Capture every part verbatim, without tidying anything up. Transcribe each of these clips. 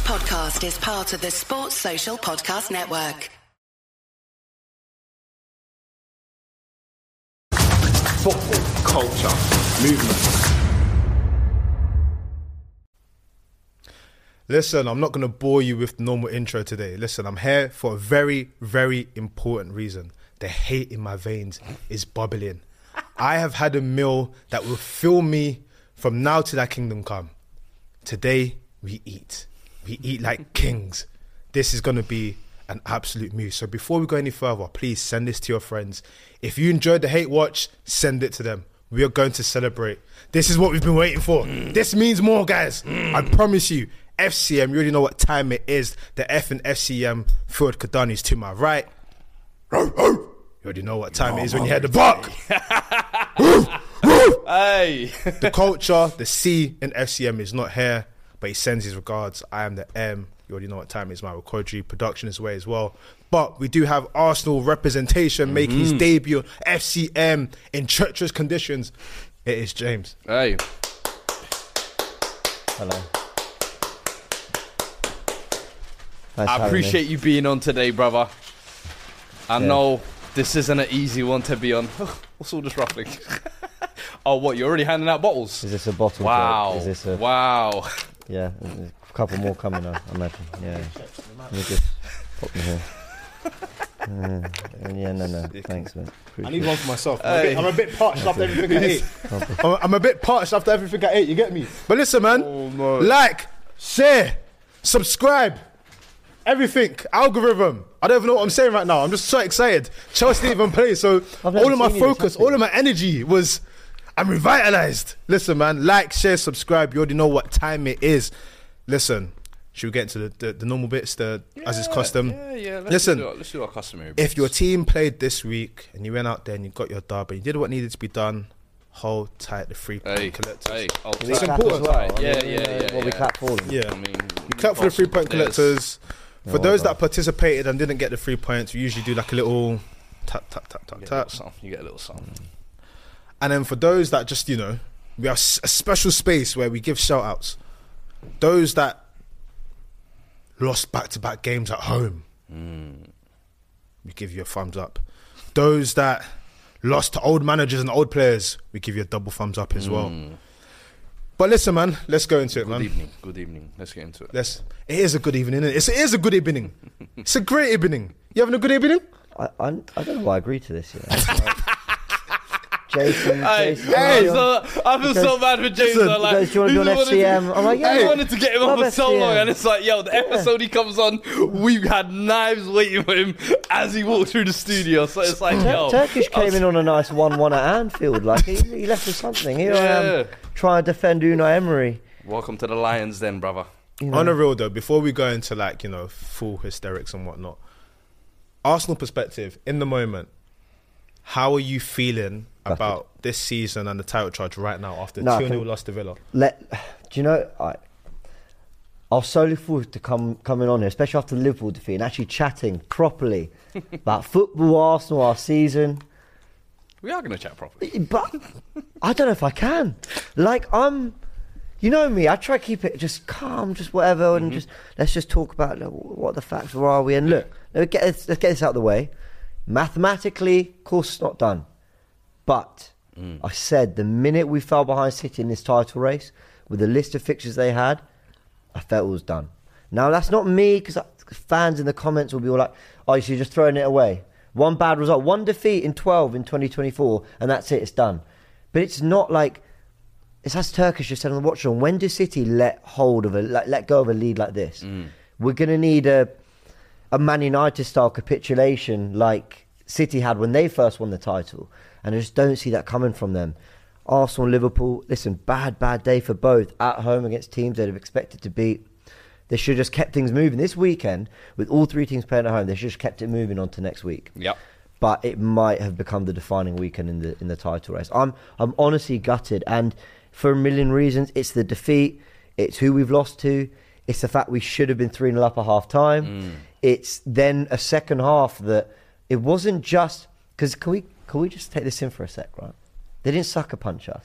podcast is part of the Sports Social Podcast Network. Football, culture, movement. Listen, I'm not going to bore you with the normal intro today. Listen, I'm here for a very, very important reason. The hate in my veins is bubbling. I have had a meal that will fill me from now to that kingdom come. Today, we eat. We eat like kings. This is going to be an absolute move. So before we go any further, please send this to your friends. If you enjoyed the Hate Watch, send it to them. We are going to celebrate. This is what we've been waiting for. Mm. This means more, guys. Mm. I promise you. F C M, you already know what time it is. The F and F C M, Fuad Kadani's to my right. You already know what time oh, it is when you hear the bark. Hey. The culture, the C in F C M is not here, but he sends his regards. I am the M. You already know what time it is. My Kodri production is away as well. But we do have Arsenal representation mm-hmm. making his debut on F C M in treacherous conditions. It is James. Hey. Hello. Nice I appreciate you being on today, brother. I yeah. know this isn't an easy one to be on. What's all this ruffling? Oh, what? You're already handing out bottles? Is this a bottle? Wow. Is this a... Wow. Yeah, a couple more coming up, I imagine. Yeah. Let me just pop them here. Uh, yeah, no, no. Thanks, man. Appreciate I need one for myself. I'm, hey. a, bit, I'm a bit parched after everything I ate. I'm, I'm a bit parched after everything I ate, you get me? But listen, man. Oh, no. Like, share, subscribe. Everything, algorithm. I don't even know what I'm saying right now. I'm just so excited. Chelsea didn't even play, so all of my focus, all of my energy was, I'm revitalized. Listen, man, like, share, subscribe. You already know what time it is. Listen, should we get into the, the, the normal bits, the yeah, as is custom? Yeah, yeah. Let's Listen, do our, let's do our customary bits. If your team played this week and you went out there and you got your dub and you did what needed to be done, hold tight the free point hey, collectors. Hey, hold it's important. Well. Yeah, I mean, yeah, yeah. Well, yeah. we clap for them. Yeah, I mean, you clap for the free point collectors. For oh, those God. that participated and didn't get the three points, we usually do like a little tap, tap, tap, tap, tap. You get a little something. And then for those that just, you know, we have a special space where we give shout outs. Those that lost back-to-back games at home, mm. we give you a thumbs up. Those that lost to old managers and old players, we give you a double thumbs up as mm. well. But listen, man, let's go into it, good man. Good evening, good evening. Let's get into it. Let's. It is a good evening, isn't it? It's, it is a good evening. It's a great evening. You having a good evening? I I, I don't know why I agreed to this. You know? Like, Jason, hey, Jason. Hey, so, I feel goes, so bad for Jason. Listen, like, goes, do you want to be on F C M? I'm like, yeah. I wanted to get him on for so long, and it's like, yo, the yeah. episode he comes on, we had knives waiting for him as he walked through the studio. So it's like, Tur- yo. Turkish came was... in on a nice one one at Anfield. Like, he, he left us something. Here yeah. I am trying to defend Unai Emery. Welcome to the Lions then, brother. You know. On a real though, before we go into like, you know, full hysterics and whatnot, Arsenal perspective, in the moment, how are you feeling Gutted. about this season and the title charge right now after no, two nil loss to Villa? Let, do you know, I, I was so looking forward to come, coming on here, especially after the Liverpool defeat, and actually chatting properly about football, Arsenal, our season. We are going to chat properly. But I don't know if I can. Like, I'm... You know me, I try to keep it just calm, just whatever, and mm-hmm. just let's just talk about like, what the facts, where are we, and look, let's get this, let's get this out of the way. Mathematically, of course, it's not done, but mm. I said the minute we fell behind City in this title race with the list of fixtures they had, I felt it was done. Now that's not me, because fans in the comments will be all like, "Oh, so you're just throwing it away." One bad result, one defeat in twelve in twenty twenty-four, and that's it, it's done. But it's not like. It's as Turkish just said on the watch on. When do City let hold of a like, let go of a lead like this? Mm. We're going to need a a Man United style capitulation like City had when they first won the title, and I just don't see that coming from them. Arsenal, Liverpool, listen, bad bad day for both at home against teams they'd have expected to beat. They should have just kept things moving this weekend with all three teams playing at home. They should have just kept it moving on to next week. Yep. But it might have become the defining weekend in the in the title race. I'm I'm honestly gutted, and. For a million reasons. It's the defeat. It's who we've lost to. It's the fact we should have been three nil up at half time. Mm. It's then a second half that it wasn't just... Because can we, can we just take this in for a sec, right? They didn't sucker punch us.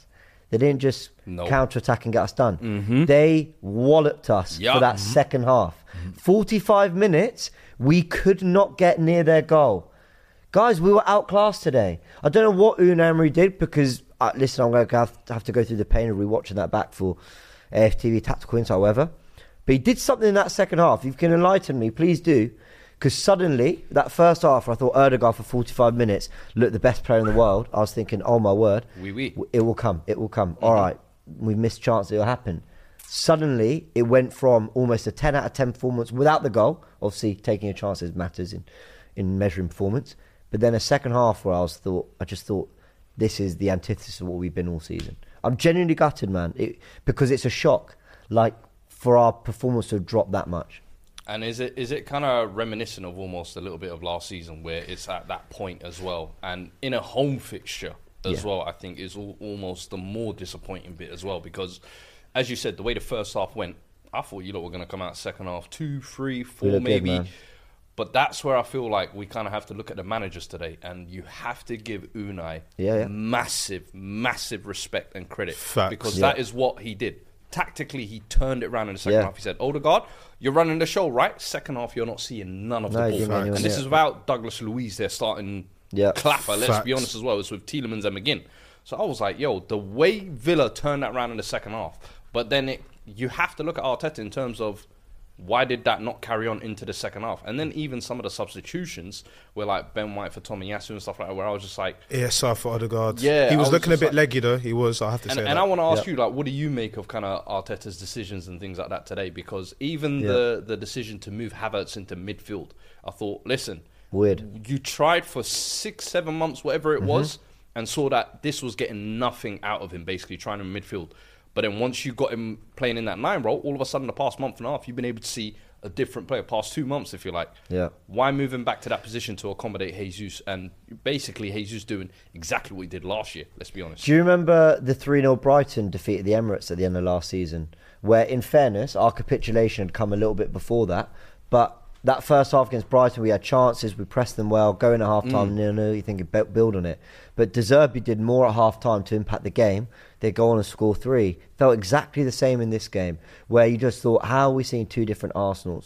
They didn't just Nope. counter-attack and get us done. Mm-hmm. They walloped us Yup. for that second half. forty-five minutes, we could not get near their goal. Guys, we were outclassed today. I don't know what Unai Emery did because, uh, listen, I'm going to have, have to go through the pain of rewatching that back for A F T V Tactical Insight, however. But he did something in that second half. If you can enlighten me, please do. Because suddenly, that first half, I thought Erdegaard for forty-five minutes looked the best player in the world. I was thinking, oh my word, Oui, oui. it will come, it will come. Mm-hmm. All right, we've missed chance, it will happen. Suddenly, it went from almost a ten out of ten performance without the goal. Obviously, taking your chances matters in, in measuring performance. But then a second half where I was thought, I just thought, this is the antithesis of what we've been all season. I'm genuinely gutted, man, it, because it's a shock, like for our performance to have dropped that much. And is it is it kind of reminiscent of almost a little bit of last season where it's at that point as well? And in a home fixture as Yeah. well, I think is al- almost the more disappointing bit as well. Because, as you said, the way the first half went, I thought you lot were going to come out second half two, three, four, looked good, maybe. man. But that's where I feel like we kind of have to look at the managers today. And you have to give Unai Yeah, yeah. massive, massive respect and credit. Facts. Because Yeah. that is what he did. Tactically, he turned it around in the second Yeah. half. He said, Odegaard, you're running the show, right? Second half, you're not seeing none of No, the you ball. didn't anyone And this yet. is without Douglas Luiz there starting Yeah. clapper, let's be Facts. honest as well. It's with Tielemans and McGinn. So I was like, yo, the way Villa turned that around in the second half. But then it, you have to look at Arteta in terms of why did that not carry on into the second half? And then even some of the substitutions were like Ben White for Tomiyasu and stuff like that, where I was just like, A S R for Odegaard. Yeah, he was, I was looking a just bit like- leggy though. He was. I have to and, say and that. I want to ask Yeah. you, like, what do you make of kind of Arteta's decisions and things like that today? Because even Yeah. the the decision to move Havertz into midfield, I thought, listen, Weird. you tried for six, seven months, whatever it was, and saw that this was getting nothing out of him, basically trying to midfield. But then once you got him playing in that nine role, all of a sudden, the past month and a half, you've been able to see a different player. Past two months, if you like. Yeah. Why move him back to that position to accommodate Jesus and basically Jesus doing exactly what he did last year? Let's be honest. Do you remember the three nil Brighton defeat at the Emirates at the end of last season? Where, in fairness, our capitulation had come a little bit before that. But that first half against Brighton, we had chances, we pressed them well, going at half time, no, no, you think you be- build on it. But De Zerbi did more at half time to impact the game. They go on and score three. Felt exactly the same in this game, where you just thought, how are we seeing two different Arsenals?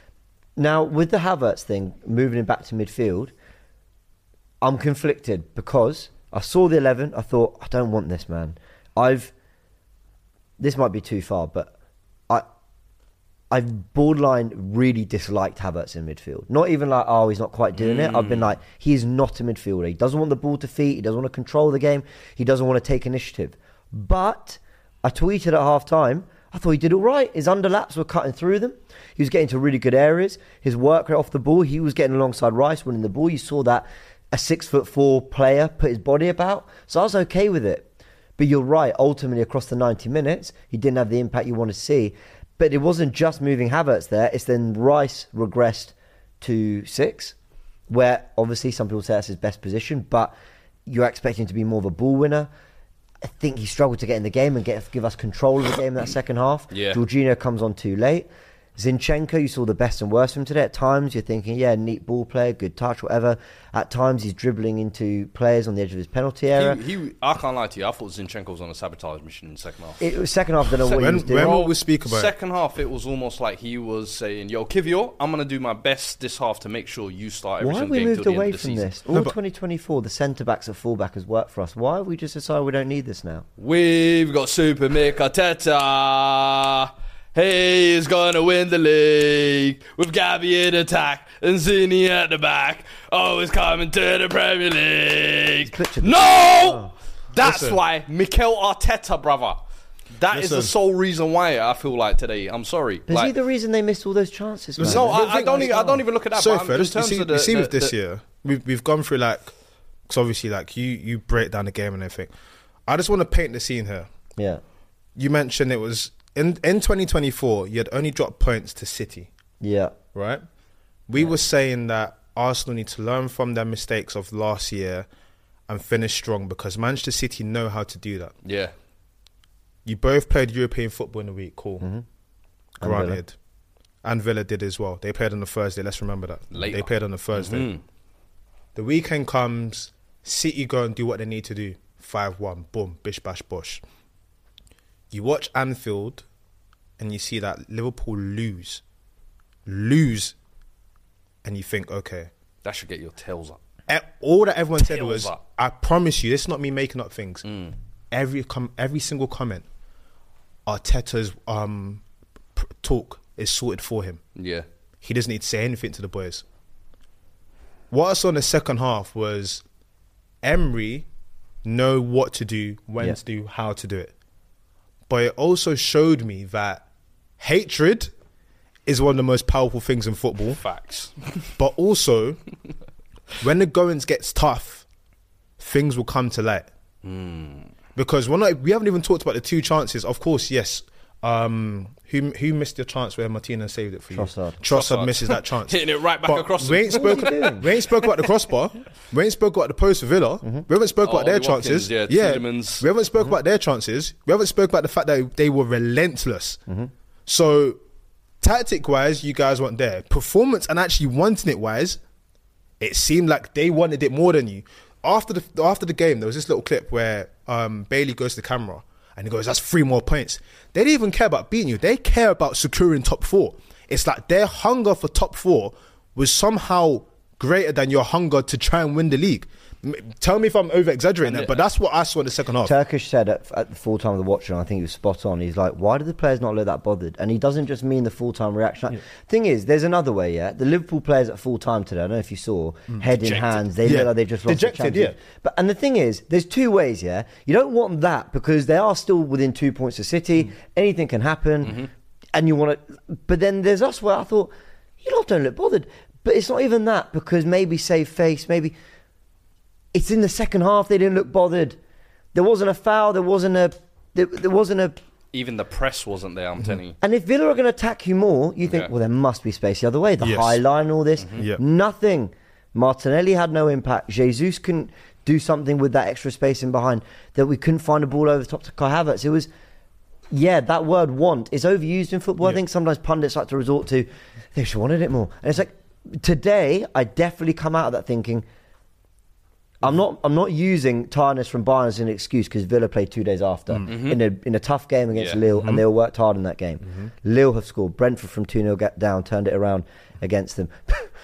Now, with the Havertz thing, moving him back to midfield, I'm conflicted because I saw the eleven. I thought, I don't want this, man. I've this might be too far, but I I've borderline really disliked Havertz in midfield. Not even like, oh, he's not quite doing it. I've been like, he is not a midfielder. He doesn't want the ball to feet. He doesn't want to control the game. He doesn't want to take initiative. But I tweeted at half time, I thought he did all right. His underlaps were cutting through them. He was getting to really good areas. His work rate off the ball, he was getting alongside Rice, winning the ball. You saw that a six foot four player put his body about. So I was okay with it. But you're right, ultimately across the ninety minutes, he didn't have the impact you want to see. But it wasn't just moving Havertz there. It's then Rice regressed to six, where obviously some people say that's his best position, but you're expecting him to be more of a ball winner. I think he struggled to get in the game and get give us control of the game in that second half. Yeah. Jorginho comes on too late. Zinchenko, you saw the best and worst of him today. At times, you're thinking, yeah, neat ball player, good touch, whatever. At times, he's dribbling into players on the edge of his penalty area. He, he, I can't lie to you. I thought Zinchenko was on a sabotage mission in the second half. It was second half, I don't know what he When- was doing. when Bro, will we speak about it? second half, it was almost like he was saying, "Yo, Kivior, I'm gonna do my best this half to make sure you start every Why have single we game moved till the away end of the from season." this? All No, but- twenty twenty-four, the centre backs at full back has worked for us. Why have we just decided we don't need this now? We've got Super Mick Arteta. He's gonna win the league with Gabby in attack and Zini at the back. Oh, he's coming to the Premier League. pictured the- No! Oh. That's Listen. why Mikel Arteta, brother. That is the Listen. sole reason why I feel like today. I'm sorry. Is Like, he the reason they missed all those chances, man? no, The I, I thing don't. is, Even, I don't even look at that. So but I'm- fair. in You terms see, of the, you see the- with this the- year, we've we've gone through like, because obviously like you you break down the game and everything. I just want to paint the scene here. Yeah, You mentioned it was in in twenty twenty-four. You had only dropped points to City, yeah, right? We were saying that Arsenal need to learn from their mistakes of last year and finish strong because Manchester City know how to do that. Yeah. You both played European football in a week, cool. Mm-hmm. Granted. And Villa did as well. They played on the Thursday, let's remember that. Later. They played on the Thursday. Mhm. The weekend comes, City go and do what they need to do. five one, boom, bish, bash, bosh. you watch Anfield and you see that Liverpool lose, lose, and you think, okay, That should get your tails up. e- all that everyone said Tails was, up. I promise you, this is not me making up things. Mm. Every com- every single comment, Arteta's um, pr- talk is sorted for him. Yeah. He doesn't need to say anything to the boys. What I saw in the second half was Emery know what to do, when Yeah. to do, how to do it. But it also showed me that hatred is one of the most powerful things in football. Facts. But also, when the goings gets tough, things will come to light. Because we're not, we haven't even talked about the two chances. Of course, yes. Um, who who missed the chance where Martinez saved it for you? Trossard. Trossard, Trossard. misses that chance. Hitting it right back But across we him. ain't, spoke, What was he doing? we ain't spoke about the crossbar. We ain't spoke about the post for Villa. We haven't spoke Oh, about their Ollie Watkins, chances. yeah, Tielemans. We haven't spoke about their chances. We haven't spoke about the fact that they were relentless. So, tactic-wise, you guys weren't there. Performance and actually wanting it wise, it seemed like they wanted it more than you. After the after the game, there was this little clip where um, Bailey goes to the camera and he goes, "That's three more points." They didn't even care about beating you. They care about securing top four. It's like their hunger for top four was somehow greater than your hunger to try and win the league. M- Tell me if I'm over exaggerating that, but that's what I saw in the second half. Turkish said at, at the full time of the watch, and I think he was spot on. He's like, why do the players not look that bothered? And he doesn't just mean the full time reaction. Like, thing is, there's another way, yeah? The Liverpool players at full time today, I don't know if you saw, head in Dejected. hands, they Yeah. look like they've just lost Dejected, the championship. But And the thing is, there's two ways, yeah? You don't want that because they are still within two points of City. Anything can happen. And you want to. But then there's us where I thought, you lot don't look bothered. But it's not even that because maybe save face, maybe. It's in the second half. They didn't look bothered. There wasn't a foul. There wasn't a. There, there wasn't a. Even the press wasn't there, I'm telling you. And if Villa are going to attack you more, you think, Yeah. well, there must be space the other way. The Yes. high line, all this, Yeah. nothing. Martinelli had no impact. Jesus couldn't do something with that extra space in behind. That we couldn't find a ball over the top to Kai Havertz. It was, yeah, that word "want" is overused in football. I think sometimes pundits like to resort to, they should wanted it more. And it's like today, I definitely come out of that thinking. I'm not. I'm not using tiredness from Bayern as an excuse because Villa played two days after in a in a tough game against Yeah. Lille, and they all worked hard in that game. Lille have scored. Brentford from two nil get down, turned it around against them.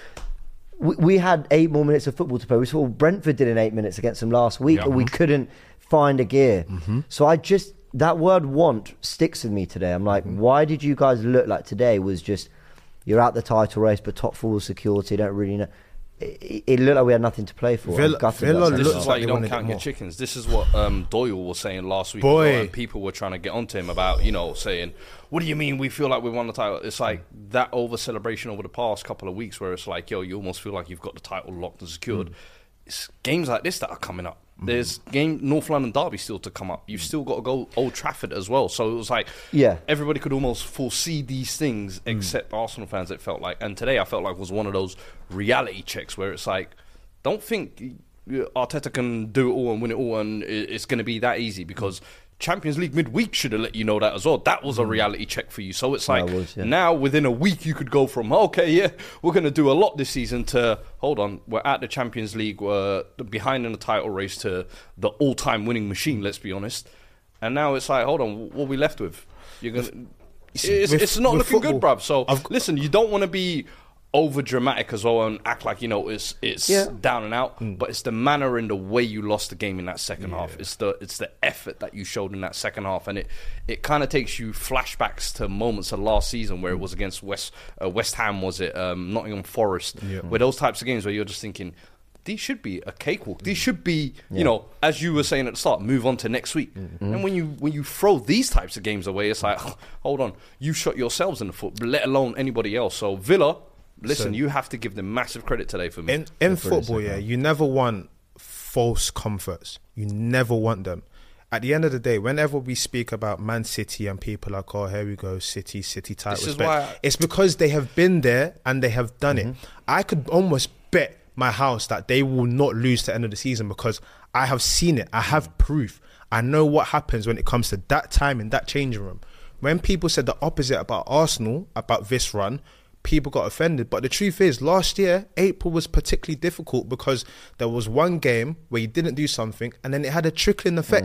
we, we had eight more minutes of football to play. We saw what Brentford did in eight minutes against them last week, Yeah. and we couldn't find a gear. So I just that word "want" sticks with me today. I'm like, why did you guys look like today was just you're out the title race, but top four security. Don't really know. It, it looked like we had nothing to play for. Villa- I'm gutted Villa about that. This looks is like why they you don't wanted it count your more. chickens. This is what um, Doyle was saying last week. Boy. as well, and people were trying to get onto him about, you know, saying, what do you mean we feel like we won the title? It's like that over celebration over the past couple of weeks where it's like, yo, you almost feel like you've got the title locked and secured. Mm. It's games like this that are coming up. There's game North London Derby still to come up. You've still got to go Old Trafford as well. So it was like, Yeah. everybody could almost foresee these things except Arsenal fans, it felt like. And today I felt like was one of those reality checks where it's like, don't think Arteta can do it all and win it all and it's going to be that easy because Champions League midweek should have let you know that as well. That was a reality check for you. So it's like That was, yeah. now within a week you could go from, okay, yeah, we're going to do a lot this season to, hold on, we're at the Champions League, we're behind in the title race to the all-time winning machine, let's be honest. And now it's like, hold on, what are we left with? You're gonna, it's, with- it's not with looking good, football, bruv. So I've- listen, you don't want to be over dramatic as well and act like, you know, it's it's Yeah. down and out, but it's the manner and the way you lost the game in that second half. It's the it's the effort that you showed in that second half, and it it kind of takes you flashbacks to moments of last season where it was against West uh, West Ham, was it um, Nottingham Forest, where those types of games where you're just thinking, these should be a cakewalk. These should be, you know, as you were saying at the start, move on to next week. And when you when you throw these types of games away, it's like, hold on, you shot yourselves in the foot, let alone anybody else. So Villa, listen, So- you have to give them massive credit today for me. In in football, yeah, you never want false comforts. You never want them. At the end of the day, whenever we speak about Man City and people are like, oh, here we go, City, City title This is respect. why I- It's because they have been there and they have done Mm-hmm. it. I could almost bet my house that they will not lose to the end of the season because I have seen it. I have proof. I know what happens when it comes to that time in that changing room. When people said the opposite about Arsenal, about this run, people got offended. But the truth is, last year, April was particularly difficult because there was one game where you didn't do something and then it had a trickling effect.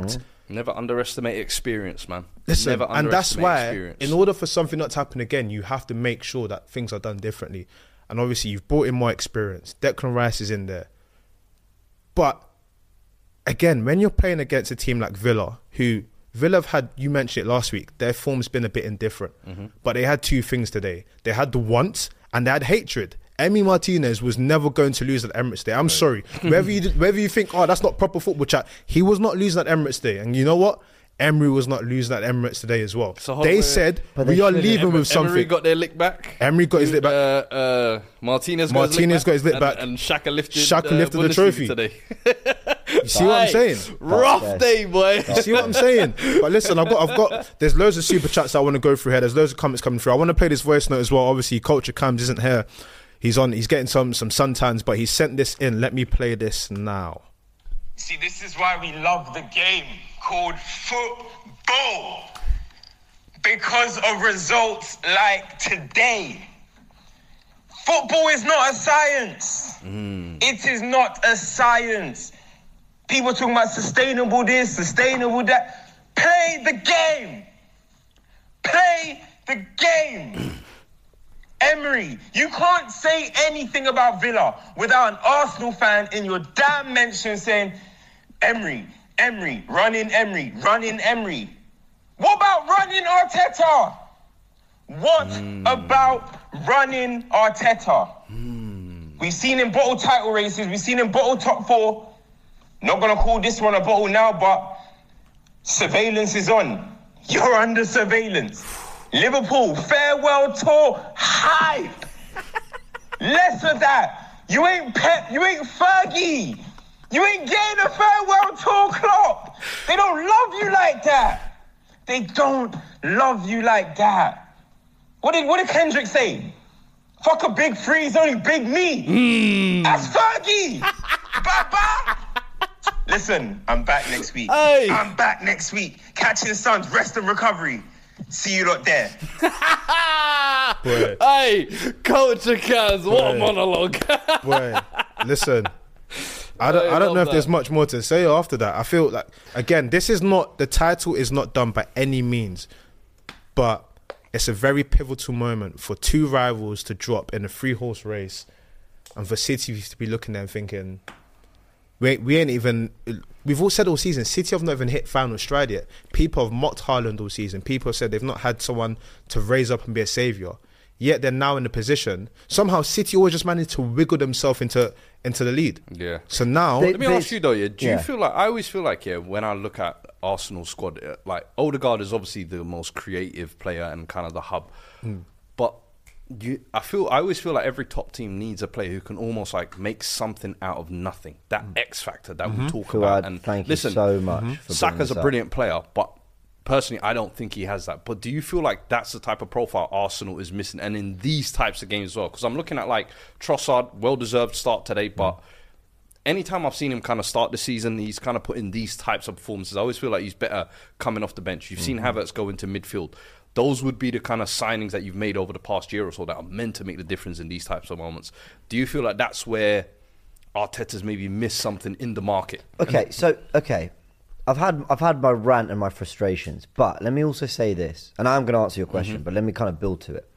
Never underestimate experience, man. Listen, Never and that's underestimate why, experience. in order for something not to happen again, you have to make sure that things are done differently. And obviously, you've brought in more experience. Declan Rice is in there. But, again, when you're playing against a team like Villa, who... Villa have had, you mentioned it last week, their form's been a bit indifferent. Mm-hmm. But they had two things today. They had the want and they had hatred. Emi Martinez was never going to lose at Emirates Day. I'm right. sorry. Whether you whether you think, oh, that's not proper football chat, he was not losing at Emirates Day. And you know what? Emery was not losing at Emirates today as well. So they said, but we they are leaving Emery, with something. Emery got their lick back. Emery got his lick back. Uh, uh, Martinez, Martinez got his lick back. And, and Xhaka lifted, Xhaka uh, lifted the trophy today. You see what I'm saying? Rough That's day, boy. You see what I'm saying? But listen, I've got, I've got. There's loads of super chats I want to go through here. There's loads of comments coming through. I want to play this voice note as well. Obviously, Culture Cams isn't here. He's on. He's getting some some suntans, but he sent this in. Let me play this now. See, this is why we love the game called football. Because of results like today. Football is not a science. Mm. It is not a science. People talking about sustainable this, sustainable that. Play the game. Play the game. Emery, you can't say anything about Villa without an Arsenal fan in your damn mention saying, Emery, Emery, run in Emery, run in Emery. What about running Arteta? What mm. about running Arteta? Mm. We've seen him bottle title races. We've seen him bottle top four. Not going to call this one a bottle now, but surveillance is on. You're under surveillance. Liverpool, farewell tour, hype. Less of that. You ain't Pep, you ain't Fergie. You ain't getting a farewell tour, Klopp. They don't love you like that. They don't love you like that. What did what did Kendrick say? Fuck a big freeze, only big me. Mm. That's Fergie. Bye-bye. Listen, I'm back next week. Hey. I'm back next week. Catching the Suns, rest and recovery. See you lot there. Boy. Hey, Culture Cans, what Boy. a monologue. Boy, listen. I don't, I don't know if that. there's much more to say after that. I feel like, again, this is not, the title is not done by any means, but it's a very pivotal moment for two rivals to drop in a three-horse race and for City to be looking there and thinking, we ain't, we ain't even, we've all said all season, City have not even hit final stride yet. People have mocked Haaland all season. People have said they've not had someone to raise up and be a saviour. Yet they're now in the position. Somehow City always just managed to wiggle themselves into into the lead. Yeah. So now, They- Let me There's- ask you though, yeah, do yeah. you feel like, I always feel like, yeah, when I look at Arsenal's squad, uh, like Odegaard is obviously the most creative player and kind of the hub. Mm. But you, I feel, I always feel like every top team needs a player who can almost like make something out of nothing. That mm. X factor that mm-hmm. we talk Fuad, about. And thank listen, you so much. Mm-hmm. for Saka's a up. brilliant player, but personally, I don't think he has that. But do you feel like that's the type of profile Arsenal is missing? And in these types of games as well? Because I'm looking at like Trossard, well-deserved start today, but mm. anytime I've seen him kind of start the season, he's kind of put in these types of performances. I always feel like he's better coming off the bench. You've mm-hmm. seen Havertz go into midfield. Those would be the kind of signings that you've made over the past year or so that are meant to make the difference in these types of moments. Do you feel like that's where Arteta's maybe missed something in the market? Okay, so, okay. I've had I've had my rant and my frustrations, but let me also say this, and I'm going to answer your question, mm-hmm. but let me kind of build to it.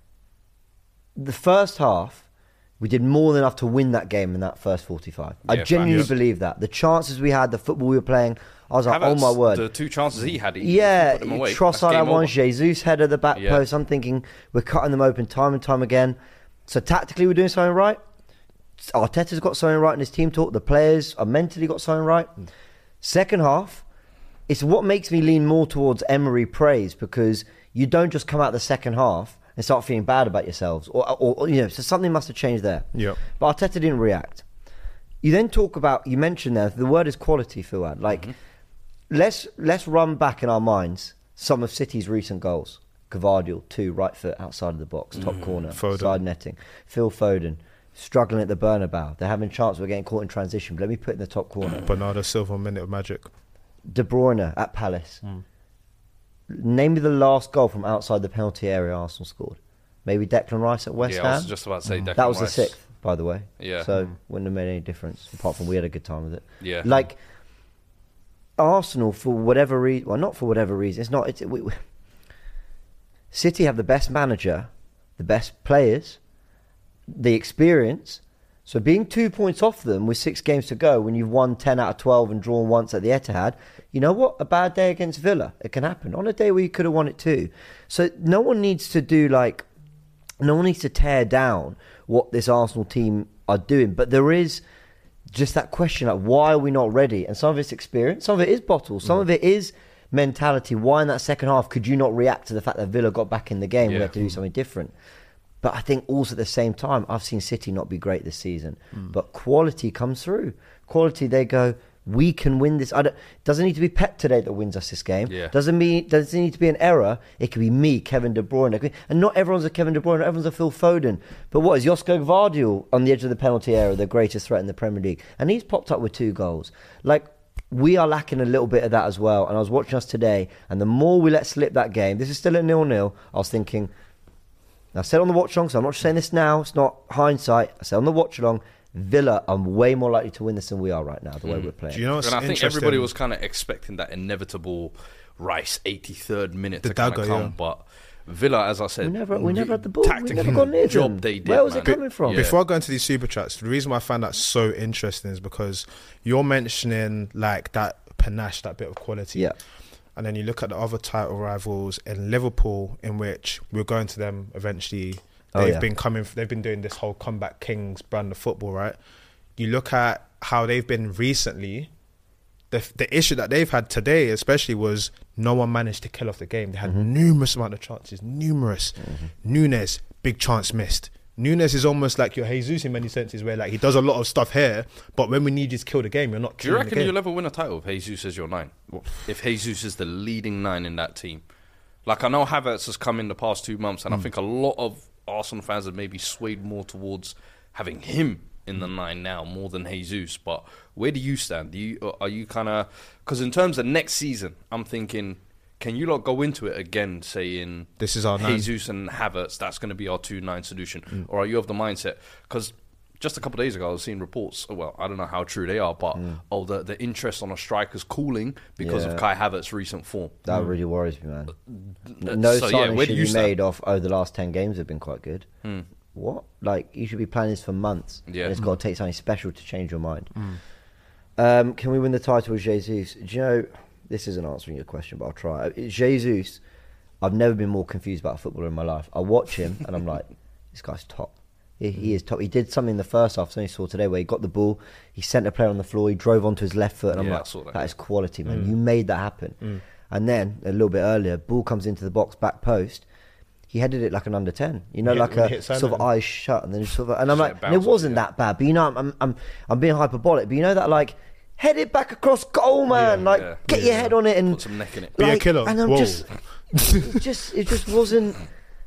The first half, we did more than enough to win that game in that first forty-five. Yeah, I genuinely yes. believe that. The chances we had, the football we were playing, I was like, Havertz, oh my word. The two chances he had, he, yeah, he put them away. Trossard had one, over. Jesus header the back yeah. post. I'm thinking we're cutting them open time and time again. So tactically, we're doing something right. Arteta's got something right in his team talk. The players are mentally got something right. Mm. Second half, it's what makes me lean more towards Emery praise, because you don't just come out the second half and start feeling bad about yourselves, or, or, or you know, so something must have changed there. Yep. But Arteta didn't react. You then talk about, you mentioned there, the word is quality, Fuad. Like, mm-hmm. let's let's run back in our minds some of City's recent goals. Gvardiol, two, right foot outside of the box, top mm, corner, Foden. Side netting. Phil Foden, struggling at the Bernabeu. They're having a chance of getting caught in transition, but let me put it in the top corner. Bernardo Silva, minute of magic. De Bruyne at Palace. Mm. Name me the last goal from outside the penalty area Arsenal scored. Maybe Declan Rice at West yeah, Ham. I was just about to say mm. Declan That was Rice. the sixth, by the way. Yeah. So mm. wouldn't have made any difference, apart from we had a good time with it. Yeah. Like, Arsenal, for whatever reason, well, not for whatever reason, it's not. It's, we, we, City have the best manager, the best players, the experience. So being two points off them with six games to go, when you've won ten out of twelve and drawn once at the Etihad, you know what? A bad day against Villa, it can happen. On a day where you could have won it too. So no one needs to do like, no one needs to tear down what this Arsenal team are doing. But there is just that question, like, why are we not ready? And some of it's experience, some of it is bottles, some mm. of it is mentality. Why in that second half could you not react to the fact that Villa got back in the game? Yeah. We had to do something different. But I think also at the same time, I've seen City not be great this season. Mm. But quality comes through. Quality, they go, we can win this. I don't, doesn't need to be Pep today that wins us this game. Yeah. Doesn't mean doesn't need to be an error. It could be me, Kevin De Bruyne. And not everyone's a Kevin De Bruyne, not everyone's a Phil Foden. But what is Josko Gvardiol on the edge of the penalty area, the greatest threat in the Premier League? And he's popped up with two goals. Like, we are lacking a little bit of that as well. And I was watching us today, and the more we let slip that game, this is still a nil-nil, I was thinking, I said on the watch along, so I'm not saying this now, it's not hindsight. I said on the watch along, Villa are way more likely to win this than we are right now, the mm. way we're playing. Do you know what's and I think everybody was kind of expecting that inevitable Rice eighty-third minute the to kind of come, yeah. but Villa, as I said, we never, we never had the ball. We never got near job them. They did, Where was man. it coming from? Yeah. Before I go into these super chats, the reason why I find that so interesting is because you're mentioning like that panache, that bit of quality. Yeah. And then you look at the other title rivals in Liverpool, in which we're going to them eventually. They've oh, yeah. been coming. They've been doing this whole comeback kings brand of football, right? You look at how they've been recently. The the issue that they've had today, especially, was no one managed to kill off the game. They had mm-hmm. numerous amount of chances, numerous. Mm-hmm. Nunes, big chance missed. Nunes is almost like your Jesus in many senses, where like he does a lot of stuff here, but when we need you to kill the game, you're not. Do you reckon you'll ever win a title if Jesus is your nine? If Jesus is the leading nine in that team, like I know Havertz has come in the past two months, and mm. I think a lot of Arsenal fans have maybe swayed more towards having him in the nine now more than Jesus. But where do you stand? Do you are you kind of because in terms of next season, I'm thinking. Can you lot go into it again saying this is our Jesus nine. and Havertz, that's going to be our two nine solution? Mm. Or are you of the mindset? Because just a couple of days ago, I was seeing reports, well, I don't know how true they are, but mm. oh, the, the interest on a striker's cooling because yeah. of Kai Havertz's recent form. That mm. really worries me, man. No so, signing yeah, should be stand? made off, oh, the last ten games have been quite good. Mm. What? Like, you should be planning this for months. Yeah. And it's mm. got to take something special to change your mind. Mm. Um, can we win the title with Jesus? Do you know... This isn't answering your question, but I'll try. Jesus, I've never been more confused about a footballer in my life. I watch him and I'm like, this guy's top. He, he is top. He did something in the first half, something I saw today, where he got the ball, he sent a player on the floor, he drove onto his left foot, and I'm yeah, like, that, that is quality, man. Mm. You made that happen. Mm. And then, a little bit earlier, ball comes into the box, back post. He headed it like an under ten, you know, yeah, like a sort of eyes shut, and then just sort of, and I'm like, and it wasn't that bad, but you know, I'm, I'm, I'm, I'm being hyperbolic, but you know that like, head it back across goal, man. Yeah, like, yeah. get yeah. your head on it and put some neck in it. Like, be a killer. And I'm Whoa. just, it just, it just wasn't.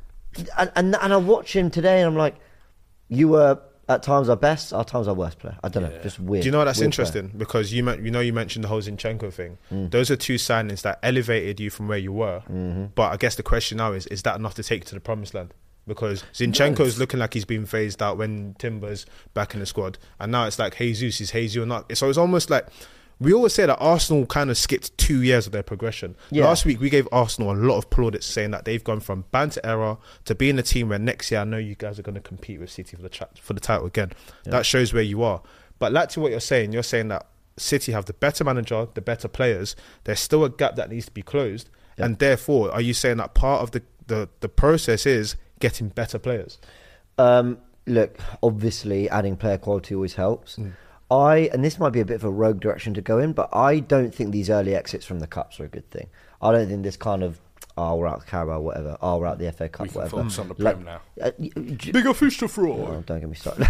And, and and I watch him today, and I'm like, you were at times our best, at times our worst player. I don't yeah. know, just weird. Do you know what that's interesting? Player. Because you you know you mentioned the whole Zinchenko thing. Mm. Those are two signings that elevated you from where you were. Mm-hmm. But I guess the question now is: is that enough to take you to the promised land? Because Zinchenko is looking like he's been phased out when Timber's back in the squad, and now it's like Jesus is Jesus or not. So it's almost like. We always say that Arsenal kind of skipped two years of their progression. Yeah. Last week, we gave Arsenal a lot of plaudits saying that they've gone from banter era to being a team where next year I know you guys are going to compete with City for the tra- for the title again. Yeah. That shows where you are. But like to what you're saying, you're saying that City have the better manager, the better players. There's still a gap that needs to be closed. Yeah. And therefore, are you saying that part of the, the, the process is getting better players? Um, look, obviously, adding player quality always helps. Mm. I, and this might be a bit of a rogue direction to go in, but I don't think these early exits from the Cups are a good thing. I don't think this kind of, oh, we're out the Carabao, whatever, oh, we're out the F A Cup, we can whatever. focus on the like, Prem now. Uh, j- Bigger fish to fry. Oh, don't get me started.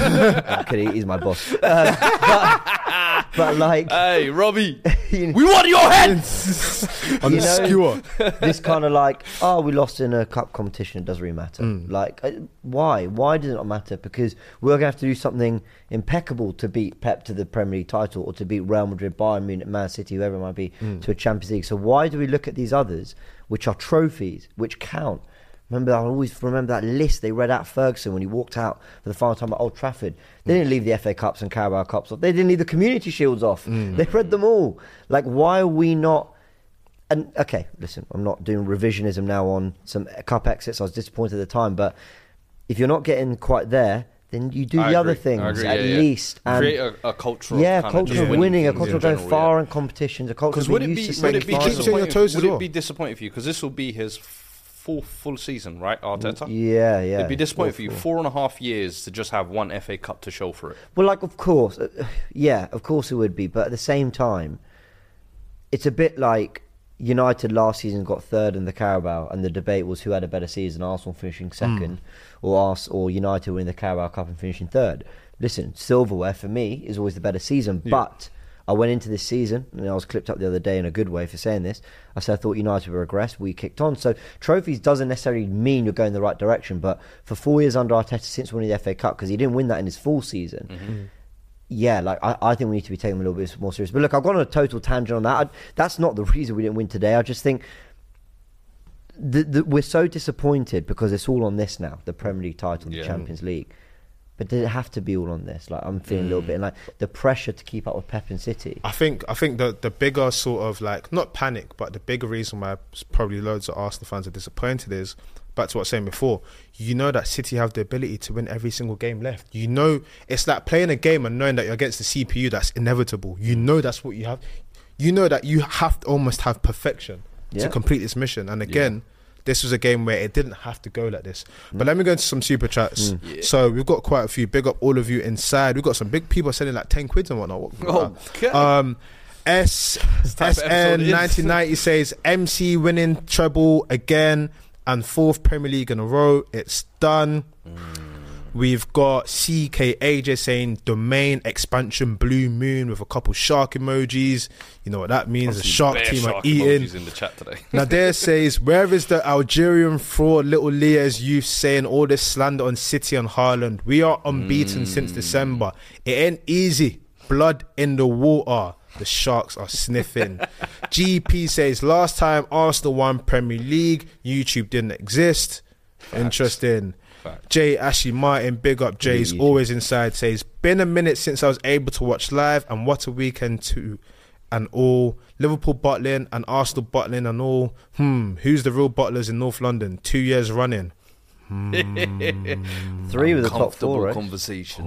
He's my boss. Uh, but, but like... Hey, Robbie, you know, we want your head! On the skewer. This kind of like, oh, we lost in a cup competition, it doesn't really matter. Mm. Like, uh, why? Why does it not matter? Because we're going to have to do something impeccable to beat Pep to the Premier League title, or to beat Real Madrid, Bayern Munich, Man City, whoever it might be, mm. to a Champions League. So why do we look at these others, which are trophies, which count, Remember, I always remember that list they read out Ferguson when he walked out for the final time at Old Trafford. They didn't leave the F A Cups and Carabao Cups off. They didn't leave the Community Shields off. Mm. They read them all. Like, why are we not... And, okay, listen, I'm not doing revisionism now on some cup exits. I was disappointed at the time, but if you're not getting quite there, then you do I the agree. other things agree, at yeah, least. Yeah. And create a, a culture yeah, of a culture of winning, winning, a things culture in of going general, far yeah. in competitions, a culture Because of would being it be used to would saying it be keeps you on disappointing? your toes as Would well. it be disappointing for you? Because this will be his fourth full season, right, Arteta? Yeah, yeah. It'd be disappointing Awful. for you four and a half years to just have one F A Cup to show for it. Well, like, of course, uh, yeah, of course it would be. But at the same time, it's a bit like United last season got third in the Carabao, and the debate was who had a better season, Arsenal finishing second, mm. or Ars- or United winning the Carabao Cup and finishing third. Listen, silverware for me is always the better season, yeah. but I went into this season, and I was clipped up the other day in a good way for saying this. I said I thought United would regress. We kicked on. So trophies doesn't necessarily mean you're going the right direction, but for four years under Arteta, since winning the F A Cup, because he didn't win that in his full season, mm-hmm. yeah, like I, I think we need to be taking them a little bit more serious. But look, I've gone on a total tangent on that. I, that's not the reason we didn't win today. I just think the, the, we're so disappointed because it's all on this now, the Premier League title, yeah. the Champions League. But did it have to be all on this? Like, I'm feeling mm. a little bit like the pressure to keep up with Pep and City. I think I think the the bigger sort of like, not panic, but the bigger reason why probably loads of Arsenal fans are disappointed is, back to what I was saying before, you know that City have the ability to win every single game left. You know, it's like playing a game and knowing that you're against the C P U that's inevitable. You know that's what you have. You know that you have to almost have perfection yeah. to complete this mission. And again, yeah. this was a game where it didn't have to go like this. Mm. But let me go into some super chats. Mm. Yeah. So we've got quite a few. Big up all of you inside. We've got some big people sending like ten quids and whatnot. What, oh, okay. Um, S S N nineteen ninety says M C winning treble again and fourth Premier League in a row. It's done. Mm. We've got C K A J saying domain expansion blue moon with a couple shark emojis. You know what that means? The shark team are eating. In the chat today. Nadir says, where is the Algerian fraud little Leah's youth saying all this slander on City and Haaland? We are unbeaten mm. since December. It ain't easy. Blood in the water. The Sharks are sniffing. G P says, last time Arsenal won Premier League, YouTube didn't exist. Facts. Interesting. Facts. Jay Ashley Martin, big up Jay's yeah, always inside, says, been a minute since I was able to watch live, and what a weekend too. And all. Liverpool bottling and Arsenal bottling and all. Hmm, who's the real bottlers in North London? Two years running. Hmm. Three with the top four, right? Conversation.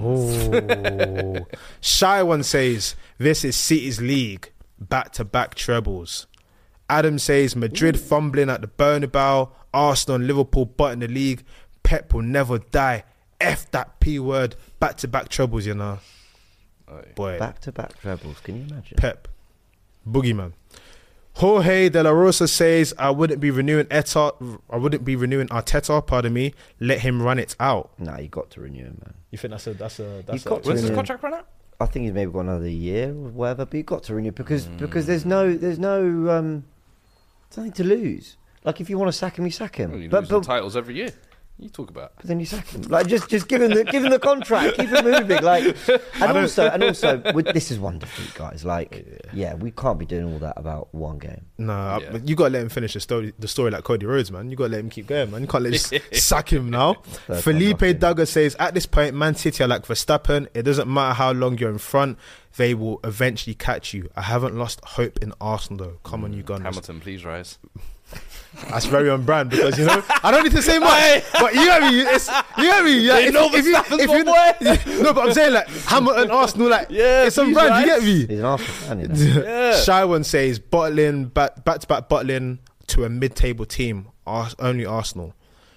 Oh. Shy One says, this is City's league. Back-to-back trebles. Adam says, Madrid Ooh. fumbling at the Bernabeu. Arsenal and Liverpool butting the league. Pep will never die. F that P word. Back-to-back trebles, you know. Aye. Boy. Back-to-back trebles. Can you imagine? Pep. Boogeyman. Jorge De La Rosa says, I wouldn't be renewing Eta, I wouldn't be renewing Arteta, pardon me. Let him run it out. Nah, you got to renew him, man. You think that's a that's a that's You've got a, to When's his renew contract run out? I think he's maybe got another year or whatever, but you've got to renew because mm. because there's no there's no um there's nothing to lose. Like, if you want to sack him, you sack him. Well, you but, lose but, the titles every year. You talk about. But then you sack him. Like, just just give him the give him the contract, keep it moving. Like, and also and also with, this is one defeat, guys. Like, yeah. yeah, we can't be doing all that about one game. No, yeah. I, you got to let him finish the story. The story like Cody Rhodes, man. You got to let him keep going, man. You can't let just sack him now. Felipe Duggar says, at this point, Man City are like Verstappen. It doesn't matter how long you're in front; they will eventually catch you. I haven't lost hope in Arsenal, though. Come mm. on, you Gunners. Hamilton, please rise. That's very on brand because, you know, I don't need to say much, but you get me. It's, you get me. Yeah, they if, know if, if you, if you, yeah, no, but I'm saying like Hamilton, Arsenal, like yeah, it's on brand. Rise. You get me. He's an Arsenal fan, you know? Yeah. Shy One says bottling back back to back bottling to a mid-table team. Ar- only Arsenal.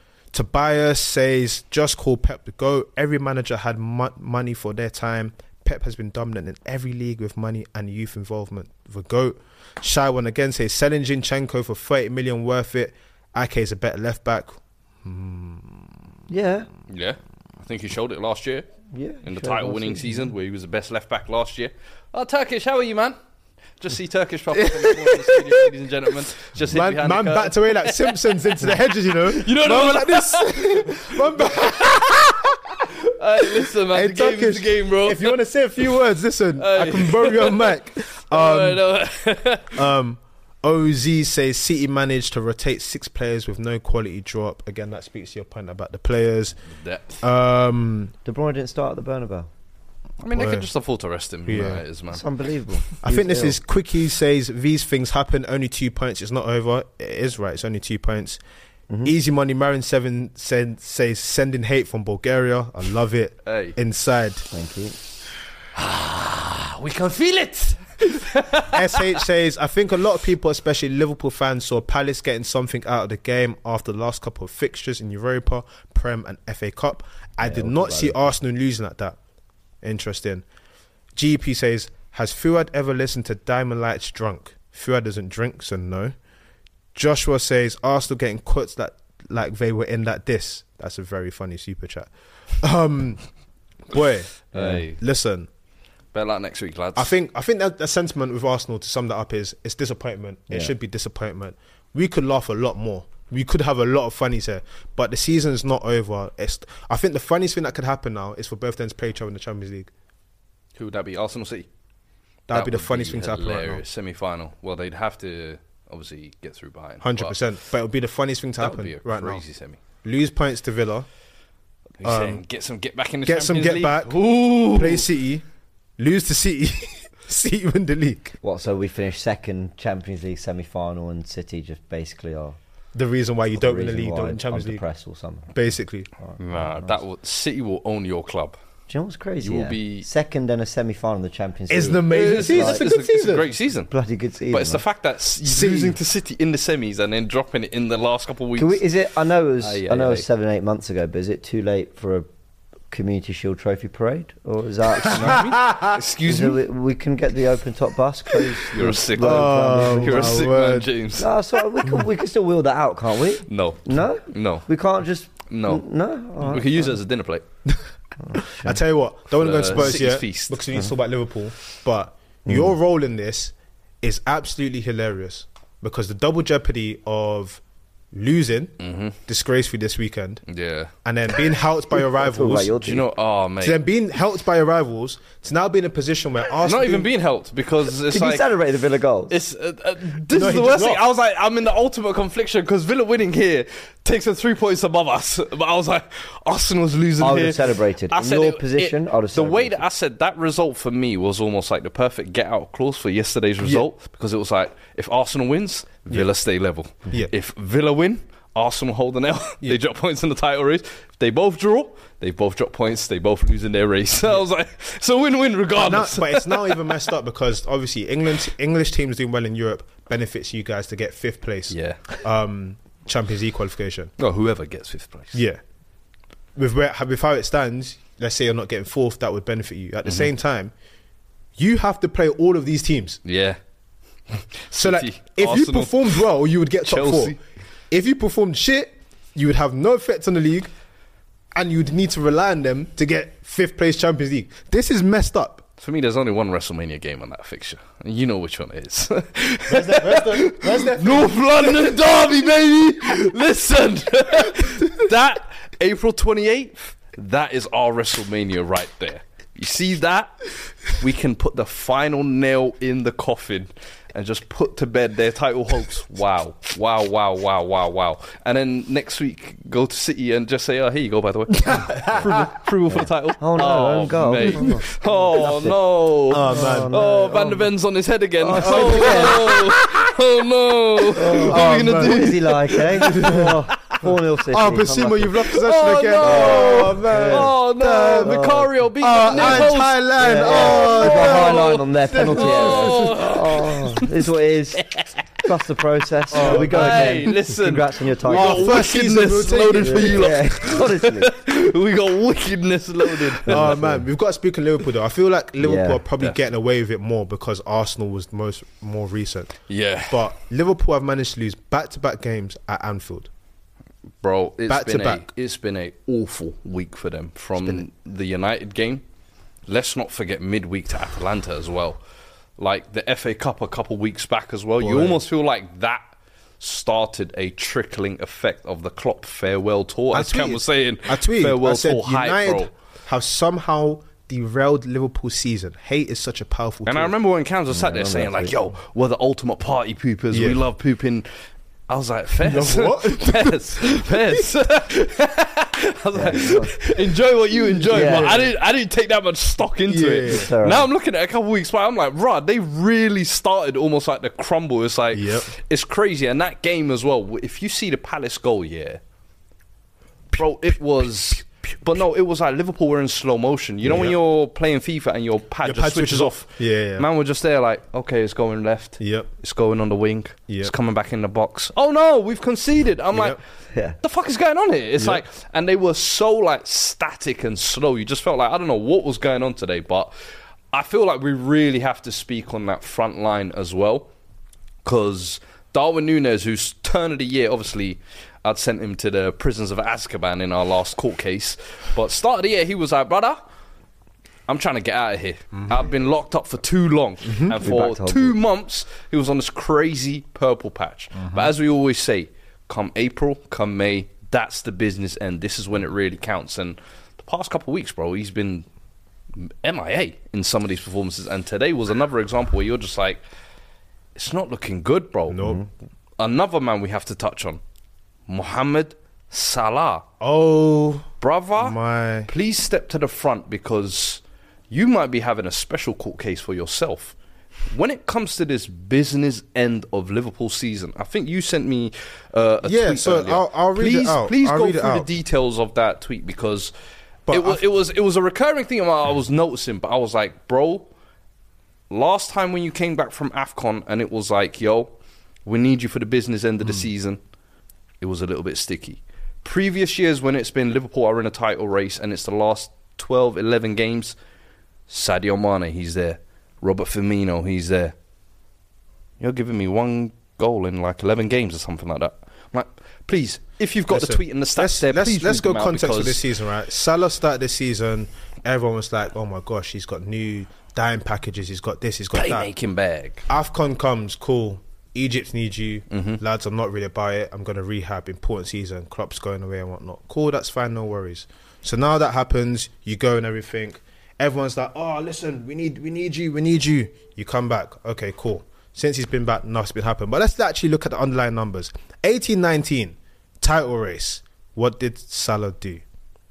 Tobias says just call Pep the GOAT. Every manager had mo- money for their time. Pep has been dominant in every league with money and youth involvement. The GOAT. Shy One again says selling Zinchenko for thirty million worth it. Ake is a better left back. Hmm. Yeah. Yeah. I think he showed it last year. Yeah. In the title winning season where he was the best left back last year. Oh, Turkish, how are you, man? Just see Turkish pop up in the corner of the studio, ladies and gentlemen. Just hit man, behind man the backed away like Simpsons into the hedges, you know. You know man what like this. Man back. Hey, listen, man. Hey, the game Turkish, is the game, bro. If you want to say a few words, listen. Hey. I can borrow your mic. Um, no, no. um, O Z says City managed to rotate six players with no quality drop. Again, that speaks to your point about the players. Depth. Um, De Bruyne didn't start at the Bernabeu. I mean, they Boy. could just afford to rest him. Yeah. Yeah, it is, man. It's unbelievable. I think this is Quickie says these things happen. Only two points. It's not over. It is right. It's only two points. Mm-hmm. Easy Money Marin Seven send, says sending hate from Bulgaria. I love it. Hey. Inside. Thank you. We can feel it. S H says I think a lot of people, especially Liverpool fans, saw Palace getting something out of the game after the last couple of fixtures in Europa, Prem and F A Cup. I Yeah, did what not about see it? Arsenal losing at that. Interesting. G P says, has Fuad ever listened to Diamond Lights drunk? Fuad doesn't drink, so no. Joshua says, Arsenal getting quotes that like they were in that diss. That's a very funny super chat. Um, boy, Hey. listen. Better luck next week, lads. I think I think that the sentiment with Arsenal, to sum that up, is it's disappointment. It Yeah. should be disappointment. We could laugh a lot more. We could have a lot of funnies here, but the season's not over. It's, I think the funniest thing that could happen now is for both them to play each other in the Champions League. Who would that be? Arsenal City? That'd be the would funniest thing to happen right now. hilarious. Semi-final. Well, they'd have to obviously get through behind. Hundred percent. But it would be the funniest thing to That would happen be a right crazy now. semi. Lose points to Villa, You're saying get some get back in the get some Champions get League? back, Ooh. play City, lose to City, City win the league. What? So we finished second Champions League semi-final, and City just basically are The reason why you the don't win the reason league, why don't win the Champions I'm League, depressed or something. basically. Nah, that will, City will own your club. Do you know what's crazy? You will yeah? be- second and a semi-final in the Champions It's League. an amazing It's, season. it's, It's a it's good a, it's a season. great season. bloody good season. But it's the man. fact that s- City. losing to City in the semis and then dropping it in the last couple of weeks. Can we, is it? I know it was. Aye, I know aye, it was aye. seven, eight months ago. But is it too late for a Community Shield Trophy parade, or is that? Excuse So me? we, we can get the open top bus closed. You're a the sick road Oh, around the- You're a my sick man, word. James. No, so we can we can still wheel that out, can't we? No. No, No. we can't just. No. n- no. All We right, could use it fine. as a dinner plate. I tell you what, don't want to go into Uh, Spurs City's yet feast. because we need to talk about Liverpool. But your role in this is absolutely hilarious because the double jeopardy of losing disgracefully this weekend Yeah. and then being helped by your Talk rivals, about your Do you know? Oh, mate. to then being helped by your rivals to now be in a position where Arsenal Not even being helped because it's Did you like. celebrate the Villa goals? It's uh, uh, this No, is he the did worst thing. not. I was like, I'm in the ultimate confliction because Villa winning here takes them three points above us. But I was like, Arsenal's losing I would here. have celebrated. I In said your position, I would have The way celebrated. that I said that result for me was almost like the perfect get out clause for yesterday's result because it was like, if Arsenal wins, Villa stay level. Yeah. If Villa win, Arsenal hold an L. Yeah. They drop points in the title race. If they both draw, they both drop points. They both lose in their race. I was like, it's a win-win But, now, regardless. but it's now even messed up because obviously England English teams doing well in Europe benefits you guys to get fifth place. yeah. Um, Champions League qualification. No, whoever gets fifth place. Yeah. With where with how it stands, let's say you're not getting fourth, that would benefit you. At the same time, you have to play all of these teams. Yeah. So like, City, if you Arsenal, performed well, you would get top Chelsea. four. If you performed shit, you would have no effect on the league, and you'd need to rely on them to get fifth place Champions League. This is messed up. For me, there's only one WrestleMania game on that fixture. And you know which one it is. Where's that? Where's the, where's that? North London Derby, baby! Listen! That, April twenty-eighth, that is our WrestleMania right there. You see that? We can put the final nail in the coffin and just put to bed their title hopes. Wow. Wow, wow, wow, wow, wow. And then next week, go to City and just say, oh, here you go, by the way. Approval, approval for the title. Oh, no, own goal. mate. Oh, Oh, no. Oh, man. Oh, Van der Ven's on his head again. Oh, Oh, no. Oh, no. What are we going man. to What do? is he like, eh? Oh, four nil City. Oh, Basimo, unlucky. you've lost possession Oh, again. no. Oh, man. Oh, no. Vicario beat Oh, Nick and Post. Thailand. Yeah, Oh, They've got a high no. line on their penalty area. Oh. Oh, this is what it is. Trust the process. Oh, Here we go hey, again. listen. Congrats on your We title. got Oh, first season, we'll wickedness take loaded it. for you lot. Yeah, honestly. We got wickedness loaded. Oh man, we've got to speak of Liverpool though. I feel like Liverpool Yeah. are probably Yeah. getting away with it more because Arsenal was most more recent. Yeah. But Liverpool have managed to lose back-to-back games at Anfield. Bro, it's Back to been back. a it's been a awful week for them from the United game. Let's not forget midweek to Atalanta as well. Like the F A Cup a couple weeks back as well. You Boy. almost feel like that started a trickling effect of the Klopp farewell tour. As Cam was saying, I tweeted. farewell I said tour hype, United bro. have somehow derailed Liverpool's season. Hate is such a powerful And tool. I remember when Cams was sat there saying like, "Yo, we're the ultimate party poopers. Yeah. We love pooping." I was like, "Fairs, What? Fairs, Fairs." I was like, "Enjoy what you enjoy," Yeah. but I didn't. I didn't take that much stock into Yeah. it. Fair Now enough. I'm looking at a couple weeks back. I'm like, "Bruh, they really started almost like the crumble." It's like, Yep. it's crazy. And that game as well. If you see the Palace goal, yeah, bro, it was. But no, it was like Liverpool were in slow motion. You know when Yeah. you're playing FIFA and your pad Your just pad switches switches off? off. Yeah, yeah. Man were just there like, okay, it's going left. Yep. It's going on the wing. Yep. It's coming back in the box. Oh no, we've conceded. I'm like, Yep. Yeah. the fuck is going on here? It's Yep. like, and they were so like static and slow. You just felt like, I don't know what was going on today, but I feel like we really have to speak on that front line as well. Because Darwin Núñez, who's turn of the year, obviously, I'd sent him to the prisons of Azkaban in our last court case. But start of the year, he was like, brother, I'm trying to get out of here. Mm-hmm. I've been locked up for too long. And Be for back to two Hogwarts. months, he was on this crazy purple patch. Mm-hmm. But as we always say, come April, come May, that's the business end. This is when it really counts. And the past couple of weeks, bro, he's been M I A in some of these performances. And today was another example where you're just like, it's not looking good, bro. No. Another man we have to touch on, Mohamed Salah. Oh, Brother, my. please step to the front because you might be having a special court case for yourself. When it comes to this business end of Liverpool season, I think you sent me uh, a Yeah, tweet so earlier. I'll- I'll read it please, out. Please I'll go read it through the out. details of that tweet because But it was, I've- it was it was a recurring thing I was noticing. But I was like, bro, last time when you came back from AFCON and it was like, yo, we need you for the business end of Hmm. the season, it was a little bit sticky. Previous years when it's been Liverpool are in a title race and it's the last twelve, eleven games, Sadio Mane, he's there. Robert Firmino, he's there. You're giving me one goal in like eleven games or something like that. I'm like, please, if you've got Listen, the tweet and the stats let's, there, let's, please let's read go them out context for because- this season, right? Salah started this season. Everyone was like, "Oh my gosh, he's got new dime packages. He's got this. He's got that." Playmaking bag. AFCON comes, cool. Egypt needs you, Mm-hmm. lads. I'm not really about it. I'm gonna rehab. Important season. Klopp's going away and whatnot. Cool, that's fine. No worries. So now that happens, you go and everything. Everyone's like, "Oh, listen, we need, we need you, we need you." You come back. Okay, cool. Since he's been back, nothing's been happening. But let's actually look at the underlying numbers. eighteen nineteen title race. What did Salah do?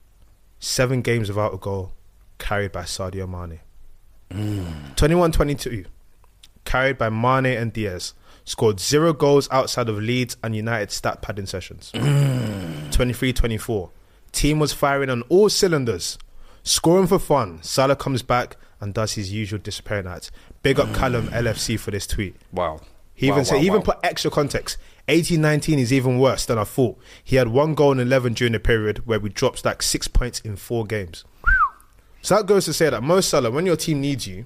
Seven games without a goal, carried by Sadio Mane. twenty-one twenty-two, carried by Mane and Diaz. Scored zero goals outside of Leeds and United stat padding sessions. twenty-three twenty-four, team was firing on all cylinders. Scoring for fun. Salah comes back and does his usual disappearing acts. Big up Callum L F C for this tweet. Wow. He even Wow, said, wow, he even wow. put extra context. eighteen nineteen is even worse than I thought. He had one goal in eleven during the period where we dropped like six points in four games. So that goes to say that Mo Salah, when your team needs you,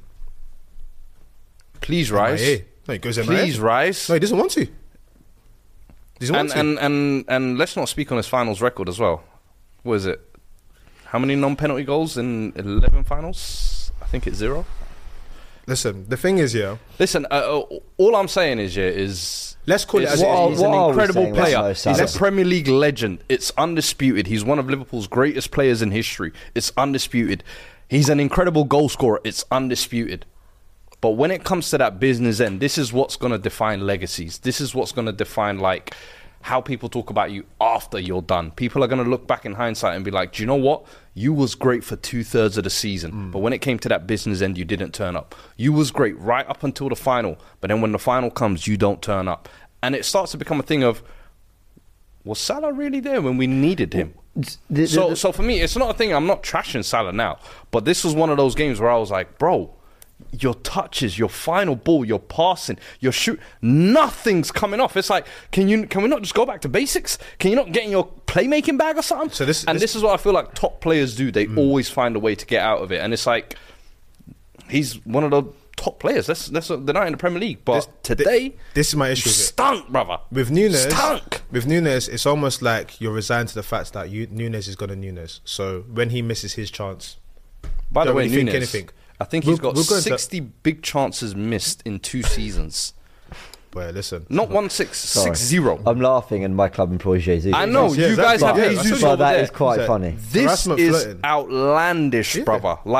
Please M I A. rise. No, he goes M I A. Please rise. No, he doesn't want to. He doesn't And, want to. and and and let's not speak on his finals record as well. What is it? How many non-penalty goals in eleven finals? I think it's zero. Listen, the thing is, yeah, Listen, uh, uh, all I'm saying is, yeah, is let's call it is as it What are- is. he's an what are we incredible saying about player. Mo He's Salah? a Premier League legend. It's undisputed. He's one of Liverpool's greatest players in history. It's undisputed. He's an incredible goal scorer. It's undisputed. But when it comes to that business end, this is what's going to define legacies. This is what's going to define, like, how people talk about you after you're done. People are going to look back in hindsight and be like, do you know what? You was great for two-thirds of the season. But when it came to that business end, you didn't turn up. You was great right up until the final. But then when the final comes, you don't turn up. And it starts to become a thing of, was Salah really there when we needed him? The- the- So, the- so for me, it's not a thing. I'm not trashing Salah now, but this was one of those games where I was like, bro, your touches, your final ball, your passing, your shoot, nothing's coming off. It's like, can you? Can we not just go back to basics? Can you not get in your playmaking bag or something? So this- and this- this is what I feel like top players do. They always find a way to get out of it, and it's like he's one of the top players. That's that's they're not in the Premier League, but This- today this is my issue with it. stunk, brother. With Núñez, stunk. with Núñez, it's almost like you're resigned to the fact that you, Núñez is going to Núñez. So when he misses his chance, By the don't way, really think Núñez, anything. I think We'll- he's got we'll go into that. sixty big chances missed in two seasons. well, listen, Not one six, Sorry. six zero. I'm laughing and my club employs Jesus. I know, Yeah, you exactly. guys have Yeah, Jesus that's But over that there. is quite Exactly. funny. This Harassment is flirting. outlandish, Yeah. brother. Like,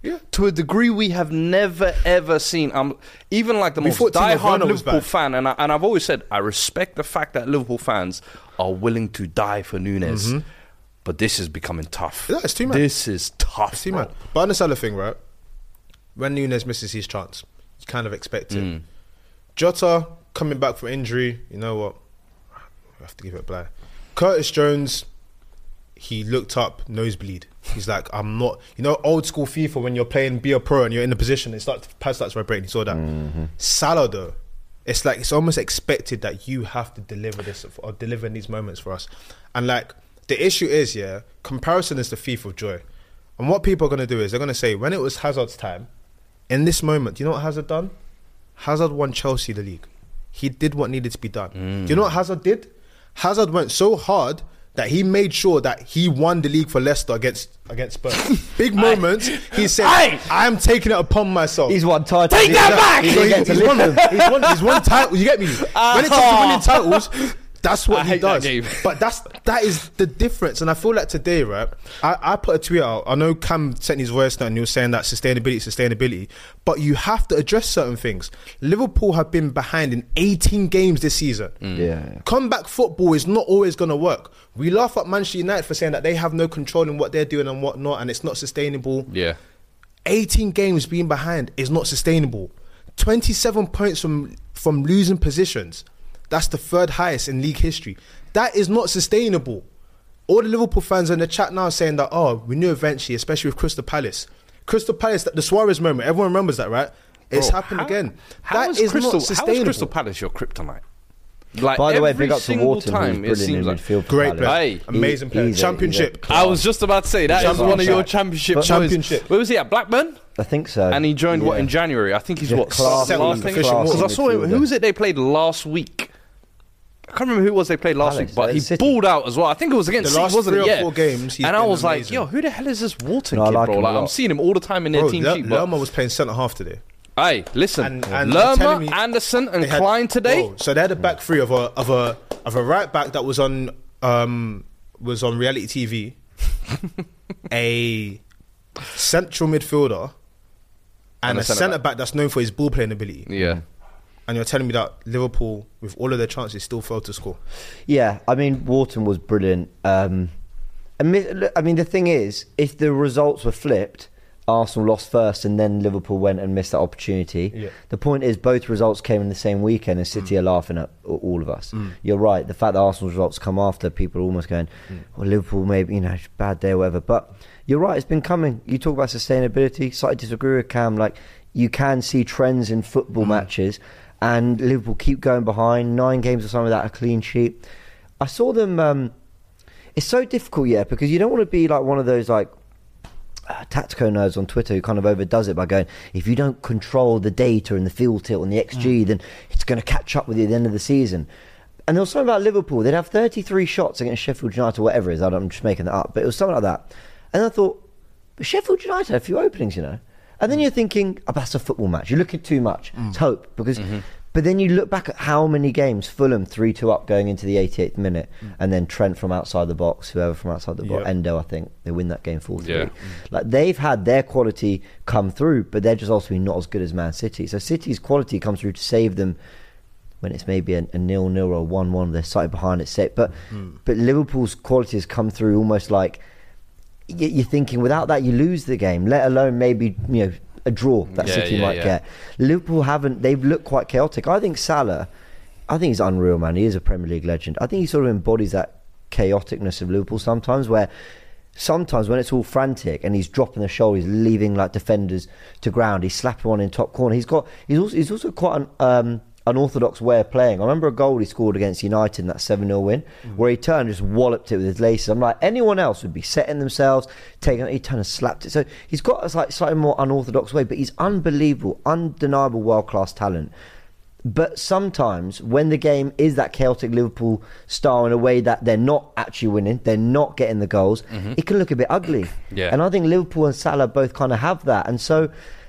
Yeah. To a degree we have never ever seen. Um, even like the We most thought Timo diehard Werner was Liverpool bad. fan, and I, and I've always said I respect the fact that Liverpool fans are willing to die for Nunes, Mm-hmm. but this is becoming tough. Yeah, it's too much. This is tough. See, bro. man. But understand the thing, right? When Nunes misses his chance, you kind of expect it. Mm. Jota coming back from injury, you know what? I have to give it a play. Curtis Jones, he looked up, nosebleed. He's like, I'm not, you know, old school FIFA when you're playing be a pro and you're in the position, it starts, pass starts vibrating. He saw that. Mm-hmm. Salah, though, it's like it's almost expected that you have to deliver this or deliver in these moments for us. And like the issue is, yeah, comparison is the thief of joy. And what people are going to do is they're going to say, when it was Hazard's time, in this moment, do you know what Hazard done? Hazard won Chelsea the league. He did what needed to be done. Mm. Do you know what Hazard did? Hazard went so hard that he made sure that he won the league for Leicester against against Spurs. Big moments. He said, Aye. "I'm taking it upon myself." He's won titles. Take He's that got- back! He So didn't he- get to he's, live won, them. he's won. He's won titles. You get me? When it comes to winning titles, that's what I he hate that does. game. But that's that is the difference. And I feel like today, right? I, I put a tweet out. I know Cam sent his voice note and he was saying that sustainability, sustainability. But you have to address certain things. Liverpool have been behind in eighteen games this season. Yeah, yeah. Comeback football is not always going to work. We laugh at Manchester United for saying that they have no control in what they're doing and what not, and it's not sustainable. Yeah. eighteen games being behind is not sustainable. twenty-seven points from from losing positions. That's the third highest in league history. That is not sustainable. All the Liverpool fans in the chat now are saying that, oh, we knew eventually, especially with Crystal Palace. Crystal Palace, the Suarez moment, everyone remembers that, right? It's Bro, happened how- again. How That is is Crystal, not How is sustainable. Crystal Palace your kryptonite? Like By the way, every big up to single Wharton, time, who's it brilliant in seems like. midfield for Great Palace. player. Aye. Amazing He- player. he's a- Championship. he's a I was just about to say that is Championship. one of your championship choices. Championship. Where was he at? Blackburn? I think so. And he joined what Yeah. in January? I think he's Yeah, what class last league, thing. official Because I saw him. midfielder. Who was it they played last week? I can't remember who it was they played last Alex, week, but uh, he City. balled out as well. I think it was against The City, last wasn't three it? or Yeah. four games, he's and I been was like, amazing. yo, who the hell is this Wharton No, I kid, like bro? him a Like, I'm lot. seeing him all the time in their Bro, team Le- sheet. But Lerma was playing centre half today. hey, listen, And- and Lerma, telling me- Anderson, and They had- Klein today. Bro, so they had a back three of a of a of a right back that was on um was on reality T V, a central midfielder, and, And a a centre centre back. back that's known for his ball playing ability. Yeah. And you're telling me that Liverpool, with all of their chances, still failed to score. Yeah, I mean, Wharton was brilliant. Um, I mean, look, I mean, the thing is, if the results were flipped, Arsenal lost first and then Liverpool went and missed that opportunity. Yeah. The point is, both results came in the same weekend and City Mm. are laughing at a- all of us. You're right. The fact that Arsenal's results come after, people are almost going, Mm. well, Liverpool maybe, you know, bad day or whatever. But you're right, it's been coming. You talk about sustainability, so I disagree with Cam. Like, you can see trends in Mm. football matches and Liverpool keep going behind. Nine games or something without a clean sheet. I saw them... Um, it's so difficult, yeah, because you don't want to be like one of those, like, uh, tactical nerds on Twitter who kind of overdoes it by going, if you don't control the data and the field tilt and the X G, then it's going to catch up with you at the end of the season. And there was something about Liverpool. They'd have thirty-three shots against Sheffield United or whatever it is. I don't, I'm just making that up. But it was something like that. And I thought, but Sheffield United had a few openings, you know. And then you're thinking, oh, that's a football match. You're looking too much. It's hope. Because, but then you look back at how many games, Fulham three two up going into the eighty-eighth minute, and then Trent from outside the box, whoever from outside the box, Yep. Endo, I think, they win that game four three. Yeah. Like, they've had their quality come through, but they're just ultimately not as good as Man City. So City's quality comes through to save them when it's maybe a, a nil-nil or a one-one, they're slightly behind it set. But but Liverpool's quality has come through almost like y- you're thinking without that you lose the game, let alone maybe, you know, a draw that Yeah, City yeah, might yeah. get. Liverpool haven't, they've looked quite chaotic. I think Salah, I think he's unreal, man. He is a Premier League legend. I think he sort of embodies that chaoticness of Liverpool sometimes, where sometimes when it's all frantic and he's dropping the shoulder, he's leaving like defenders to ground, he's slapping one in top corner. He's got, he's also, he's also quite an um, unorthodox way of playing. I remember a goal he scored against United in that seven nil win, where he turned and just walloped it with his laces. I'm like, anyone else would be setting themselves, taking it, he turned and slapped it. So he's got a like, slightly more unorthodox way, but he's unbelievable, undeniable world-class talent. But sometimes when the game is that chaotic Liverpool style in a way that they're not actually winning, they're not getting the goals, it can look a bit ugly. Yeah. And I think Liverpool and Salah both kind of have that. And so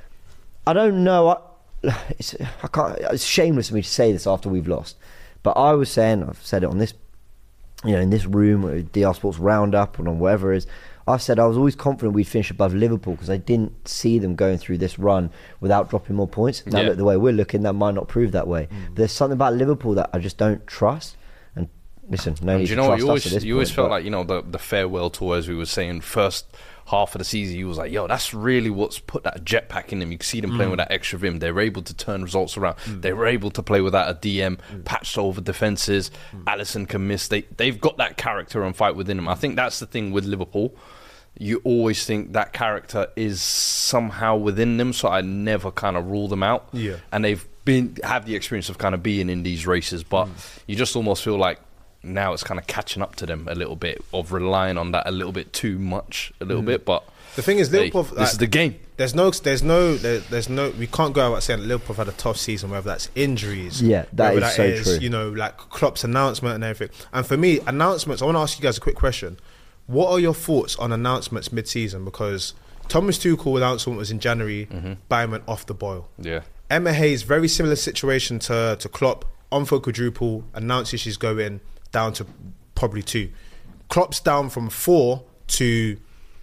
I don't know. I, it's, I can't, it's shameless of me to say this after we've lost. But I was saying, I've said it on this, you know, in this room, or D R Sports Roundup, or on whatever it is, I said I was always confident we'd finish above Liverpool because I didn't see them going through this run without dropping more points. Now Yeah. look, the way we're looking, that might not prove that way. Mm. There's something about Liverpool that I just don't trust. And listen, no And need do you to know what? trust You us always, at this you always point, felt but- like, you know, the, the farewell tour, as we were saying, first half of the season, you was like, yo, that's really what's put that jetpack in them. You can see them playing with that extra vim. They were able to turn results around. They were able to play without a D M, patched over defences. Alisson can miss. They, they've got that character and fight within them. I think that's the thing with Liverpool. You always think that character is somehow within them, so I never kind of rule them out. Yeah. And they've been have the experience of kind of being in these races, but you just almost feel like now it's kind of catching up to them a little bit, of relying on that a little bit too much, a little bit. But The thing is, hey, Liverpool. this like, is the game. There's no, there's no, there, there's no. We can't go out saying that Liverpool have had a tough season, whether that's injuries. Yeah, that whether is so true. You know, like Klopp's announcement and everything. And for me, announcements. I want to ask you guys a quick question. What are your thoughts on announcements mid-season? Because Thomas Tuchel announcement was in January. Bayern went off the boil. Yeah. Emma Hayes, very similar situation to to Klopp. On for quadruple, announces she's going down to probably two. Klopp's down from four to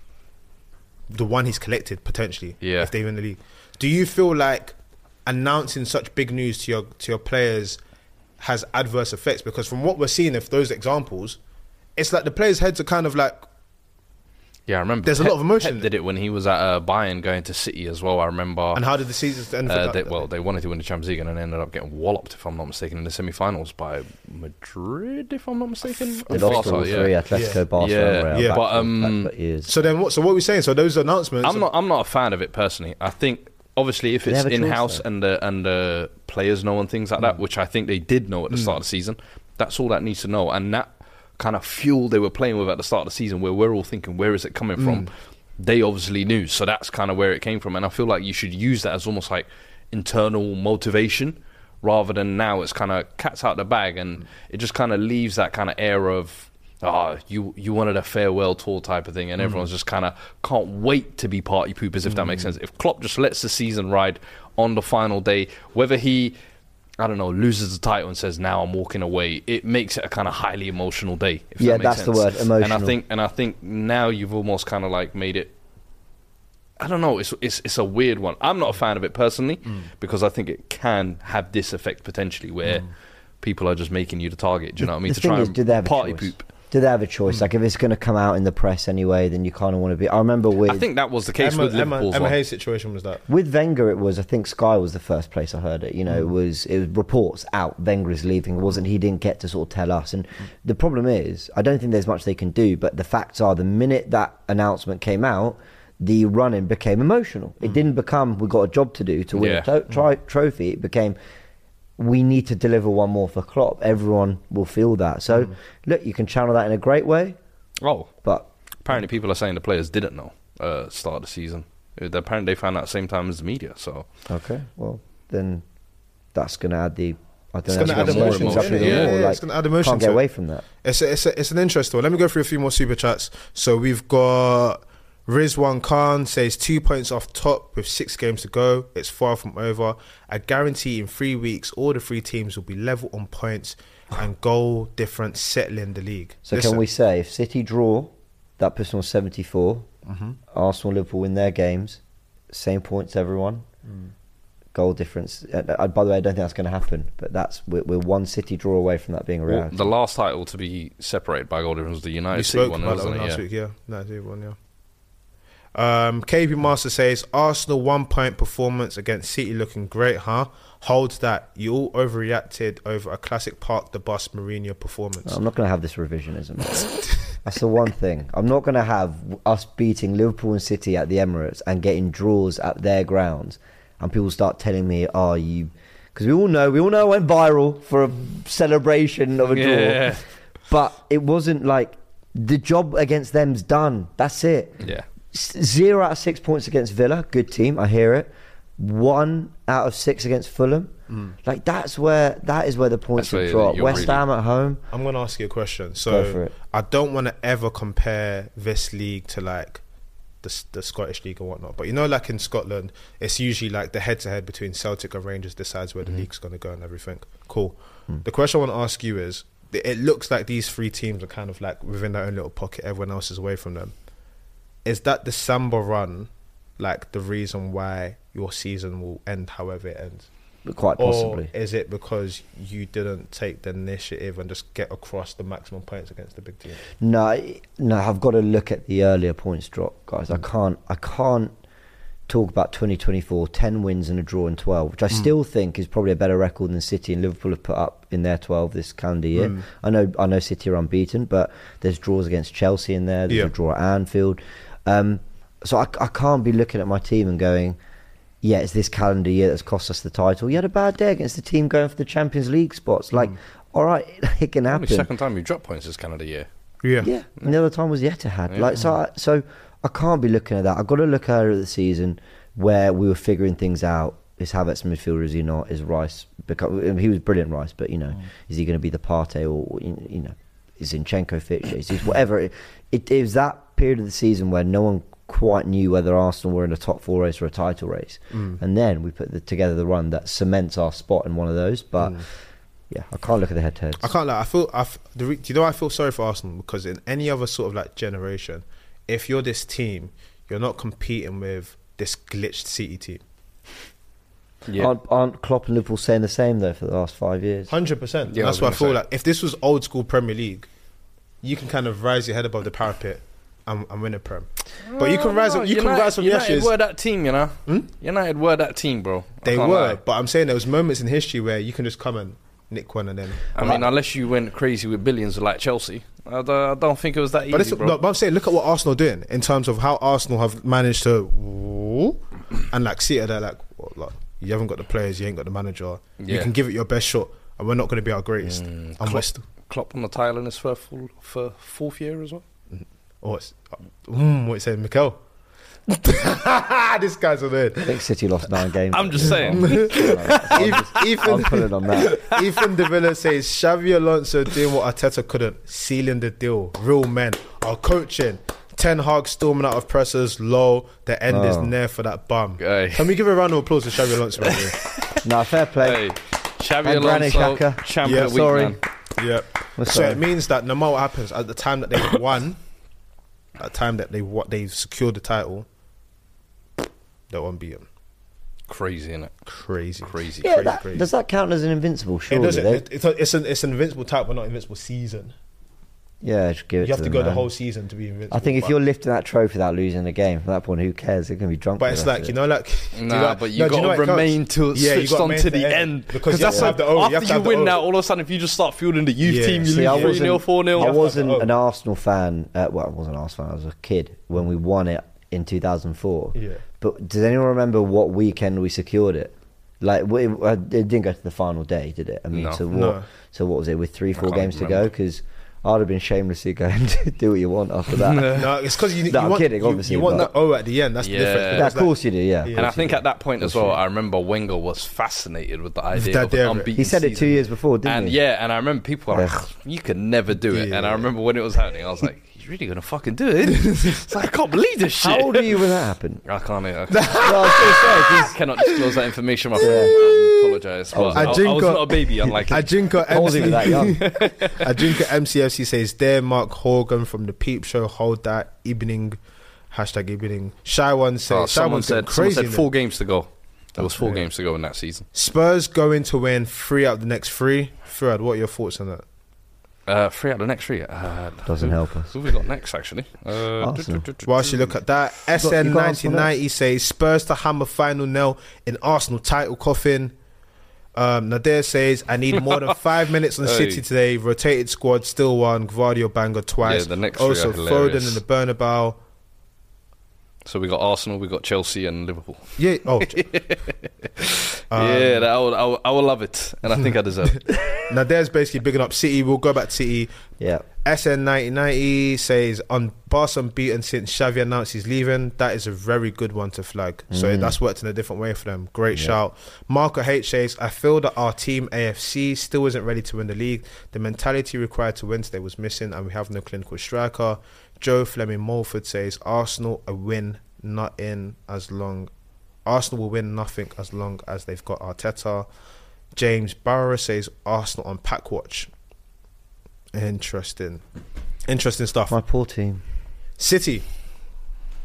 the one he's collected potentially. Yeah. If they win the league, do you feel like announcing such big news to your to your players has adverse effects? Because from what we're seeing, if those examples, it's like the players' heads are kind of like. Yeah, I remember. There's a lot of emotion. Pep did it when he was at uh, Bayern going to City as well. I remember. And how did the season end? for Uh, that- they, well, they wanted to win the Champions League and then ended up getting walloped, if I'm not mistaken, in the semi-finals by Madrid, if I'm not mistaken. They Or lost all Barca, three, yeah. Atletico, Yeah. Barcelona, Yeah. Real, Yeah. back But, for- um, back for years. So then, what? So what are we saying? So those announcements. I'm not. I'm not a fan of it personally. I think obviously if They it's have a choice, in-house though. and the and the players know and things like that, which I think they did know at the start of the season. That's all that needs to know, and that kind of fuel they were playing with at the start of the season, where we're all thinking, where is it coming from? They obviously knew, so that's kind of where it came from. And I feel like you should use that as almost like internal motivation, rather than now it's kind of cat's out the bag, and it just kind of leaves that kind of air of, ah, you you wanted a farewell tour type of thing, and everyone's just kind of can't wait to be party poopers, if that makes sense. If Klopp just lets the season ride on the final day, whether he, I don't know, loses the title and says, now I'm walking away, it makes it a kind of highly emotional day, if Yeah, that makes that's the sense. word, emotional. And I think and I think now you've almost kind of like made it, I don't know, it's it's it's a weird one. I'm not a fan of it personally, because I think it can have this effect potentially where people are just making you the target, do you know what I mean? The To thing try is, and do they have a party choice? poop. Do they have a choice? Like, if it's going to come out in the press anyway, then you kind of want to be. I remember with I think that was the case Emma, with Emma, Liverpool's Emma one. Hayes' situation was that. with Wenger, it was. I think Sky was the first place I heard it. You know, it was it was reports out. Wenger is leaving. It wasn't. He didn't get to sort of tell us. And the problem is, I don't think there's much they can do. But the facts are, the minute that announcement came out, the running became emotional. It didn't become, we got a job to do to win Yeah. a to- tri- trophy. It became, we need to deliver one more for Klopp. Everyone will feel that. So look, you can channel that in a great way. Oh, But apparently people are saying the players didn't know uh, start of the season. Uh, Apparently they found out at the same time as the media. So okay, well then that's going to add the. I don't It's know, going to add that's more emotion. emotions emotion. up even Yeah, more, yeah, like, it's going to add emotion. Can't get to it. away from that. It's a, it's a, it's an interesting one. Let me go through a few more super chats. So we've got Rizwan Khan says two points off top with six games to go. It's far from over. I guarantee in three weeks all the three teams will be level on points and goal difference settling the league. So Listen, can we say if City draw, that puts them on seventy-four. Arsenal, Liverpool win their games, same points everyone. Goal difference. Uh, uh, by the way, I don't think that's going to happen. But that's we're, we're one City draw away from that being a well, reality. the last title to be separated by goal difference was the United we City spoke one, about that wasn't one it? last Yeah. week. Yeah, no, the one. Yeah. Um, K P Master says Arsenal one point performance against City looking great, huh? Holds that you all overreacted over a classic park the bus Mourinho performance. I'm not going to have this revisionism. That's the one thing. I'm not going to have us beating Liverpool and City at the Emirates and getting draws at their grounds, and people start telling me, "Oh, you," because we all know, we all know, I went viral for a celebration of a draw, Yeah. but it wasn't like the job against them's done. That's it. Yeah. S- Zero out of six points against Villa, good team. I hear it. One out of six against Fulham. Like that's where that is where the points That's have where dropped. you're West really- Ham at home. I'm going to ask you a question. Go for So it. I don't want to ever compare this league to like the S- the Scottish league and whatnot. But you know, like in Scotland, it's usually like the head-to-head between Celtic and Rangers decides where the league's going to go and everything. Cool. The question I want to ask you is, it looks like these three teams are kind of like within their own little pocket. Everyone else is away from them. is that December run like the reason why your season will end however it ends? Quite possibly. Or is it because you didn't take the initiative and just get across the maximum points against the big team? No, no, I've got to look at the earlier points drop, guys. I can't, I can't talk about twenty twenty-four, ten wins and a draw in twelve, which I mm. still think is probably a better record than City and Liverpool have put up in their twelve this calendar year. Mm. I know, I know City are unbeaten, but there's draws against Chelsea in there. There's yeah. a draw at Anfield. Um, so I, I can't be looking at my team and going, yeah, it's this calendar year that's cost us the title. You had a bad day against the team going for the Champions League spots. Like, mm. all right, it can happen. Only second time you dropped points this calendar year. Yeah. Yeah, and the other time was the Etihad. Yeah. Like, so, I, so I can't be looking at that. I've got to look earlier at the season where we were figuring things out. Is Havertz a midfielder? Is he not? Is Rice? Because he was brilliant, Rice, but you know, mm. is he going to be the Partey or you know, is Zinchenko fit? Is he whatever? It, it, it was that period of the season where no one quite knew whether Arsenal were in a top four race or a title race, mm. and then we put the, together the run that cements our spot in one of those. But mm. yeah, I can't look at the head-to-heads. I can't. Like, I feel. I f- the re- do you know? I feel sorry for Arsenal because in any other sort of like generation, if you're this team, you're not competing with this glitched City team. Yeah. Aren't, aren't Klopp and Liverpool saying the same though for the last five years? Hundred percent. That's what I feel say. Like. If this was old school Premier League, you can kind of rise your head above the parapet and, and win a Prem. But you can rise. No, you United, can rise from United the ashes. Were that team, you know? Hmm? United were that team, bro. They were, lie. But I'm saying there was moments in history where you can just come and nick one and then. I mean, unless you went crazy with billions like Chelsea, I don't, I don't think it was that easy, but bro. No, but I'm saying, look at what Arsenal are doing in terms of how Arsenal have managed to and like see it there, like, well, like you haven't got the players, you ain't got the manager. Yeah. You can give it your best shot, and we're not going to be our greatest. Mm. And Klopp, st- Klopp on the title in his first full, for fourth year as well. Oh, it's, mm, what you saying, Mikel? This guy's on it. I think City lost nine games. I'm just saying. Ethan, I'm putting on that. Ethan De Villa says Xavi Alonso doing what Arteta couldn't, sealing the deal. Real men are coaching. Ten Hag storming out of pressers. Low. The end oh. is near for that bum. Hey. Can we give a round of applause to Xavi Alonso? No, fair play. Hey. Xavi and Alonso, champion yeah, of the sorry. week, man. Yeah. So sorry. It means that no matter what happens, at the time that they've won, at the time that they what they've secured the title, they're unbeaten. Crazy, innit? Crazy, crazy, yeah, crazy, that, crazy. Does that count as an invincible? Surely, it doesn't. It, it's, a, it's an it's an invincible title, but not invincible season. Yeah, just give it. You have to to them, go man. the whole season to be invincible. I think if you're lifting that trophy without losing a game, from that point, who cares? They're going to be drunk. But it's like, you know, like nah, you know, but you no, got you know to remain till it's yeah, switched on to the end, end. because that's have like, the o, after you, you win now, all of a sudden, if you just start fielding the youth yeah. team, you See, lose three nil, four nil. I wasn't an Arsenal fan. Uh, well, I wasn't an Arsenal fan. I was a kid when we won it in two thousand four. Yeah. But does anyone remember what weekend we secured it? Like, it, it didn't go to the final day, did it? I mean, no. so what? No. So what was it? With three, four games to remember. go, because I'd have been shamelessly going to do what you want after that. No, it's because you, you, no, want, kidding, you, obviously, you want but- that O at the end. That's Yeah. the difference. Yeah, of Like- course you do, yeah. Yeah. And I think at that point as well, That's I remember Wenger was fascinated with the idea that of idea an of it. unbeaten He said it two season. years before, didn't And he? yeah, and I remember people were like, Yeah. you could never do it. Yeah. And I remember when it was happening, I was like, he's really going to fucking do it. It's like, I can't believe this shit. How old are you when that happened? I can't. I, No, I was going to say, I cannot disclose that information. My friend. I apologise. But I, I, Ajinko- was not a baby, unlike him. Ajinko I wasn't even that young. Ajinko M C F C says, there Mark Hogan from the Peep Show, hold that evening, hashtag evening. Shy One says, Oh, Shy someone One's said, crazy. someone said innit? four games to go. There was four Yeah. games to go in that season. Spurs going to win three out of the next three. Fred, what are your thoughts on that? Uh, three out of the next three. Uh, Doesn't who, help us. Who have we got next, actually? Uh, Arsenal. do- do- do- Whilst you look at that, S N you got nineteen Arsenal ninety says Spurs to hammer final nail in Arsenal title coffin. Um, Nadir says, I need more than five minutes on Hey. City today. Rotated squad, still won. Gvardio banger twice. Yeah, the next three also, are Foden hilarious. in the Bernabeu. So we got Arsenal, we got Chelsea and Liverpool. Yeah, oh. um, yeah, that, I, will, I, will, I will love it. And I think I deserve it. Nadir's basically bigging up City. We'll go back to City. Yeah. S N nineteen ninety says, on Barca unbeaten since Xavi announced he's leaving. That is a very good one to flag. So that's worked in a different way for them. Great Yeah. shout. Marco H says, I feel that our team A F C still isn't ready to win the league. The mentality required to win today was missing, and we have no clinical striker. Joe Fleming Mulford says, Arsenal a win not in as long Arsenal will win nothing as long as they've got Arteta. James Barrow says, Arsenal on pack watch. Interesting. Interesting stuff. My poor team. City.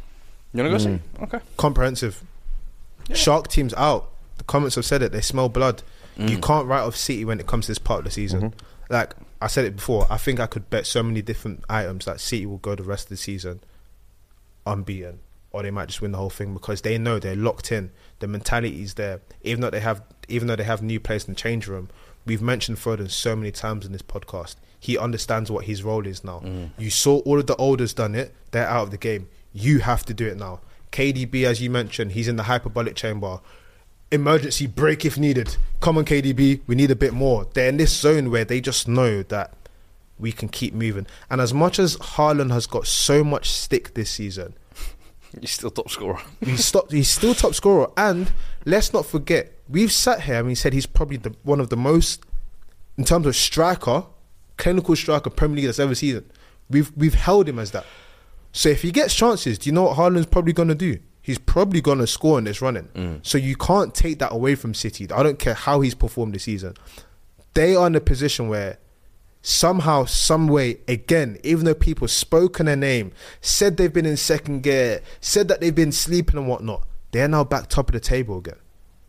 You want to go City? Okay. Comprehensive. Shark team's out. The comments have said it. They smell blood. Mm. You can't write off City when it comes to this part of the season. Mm-hmm. Like I said it before, I think I could bet so many different items that City will go the rest of the season unbeaten, or they might just win the whole thing because they know they're locked in. The mentality's there. Even though they have, even though they have new players in the change room, we've mentioned Foden so many times in this podcast. He understands what his role is now. Mm. You saw all of the olders done it. They're out of the game. You have to do it now. K D B, as you mentioned, he's in the hyperbolic chamber. Emergency break if needed. Come on, K D B, we need a bit more. They're in this zone where they just know that we can keep moving. And as much as Haaland has got so much stick this season, he's still top scorer. he's, stopped, he's still top scorer. And let's not forget, we've sat here and we said he's probably the, one of the most, in terms of striker, clinical striker Premier League that's ever seen. We've, we've held him as that. So if he gets chances, do you know what Haaland's probably going to do? He's probably going to score in this running. Mm. So you can't take that away from City. I don't care how he's performed this season. They are in a position where somehow, some way, again, even though people spoke in their name, said they've been in second gear, said that they've been sleeping and whatnot, they're now back top of the table again.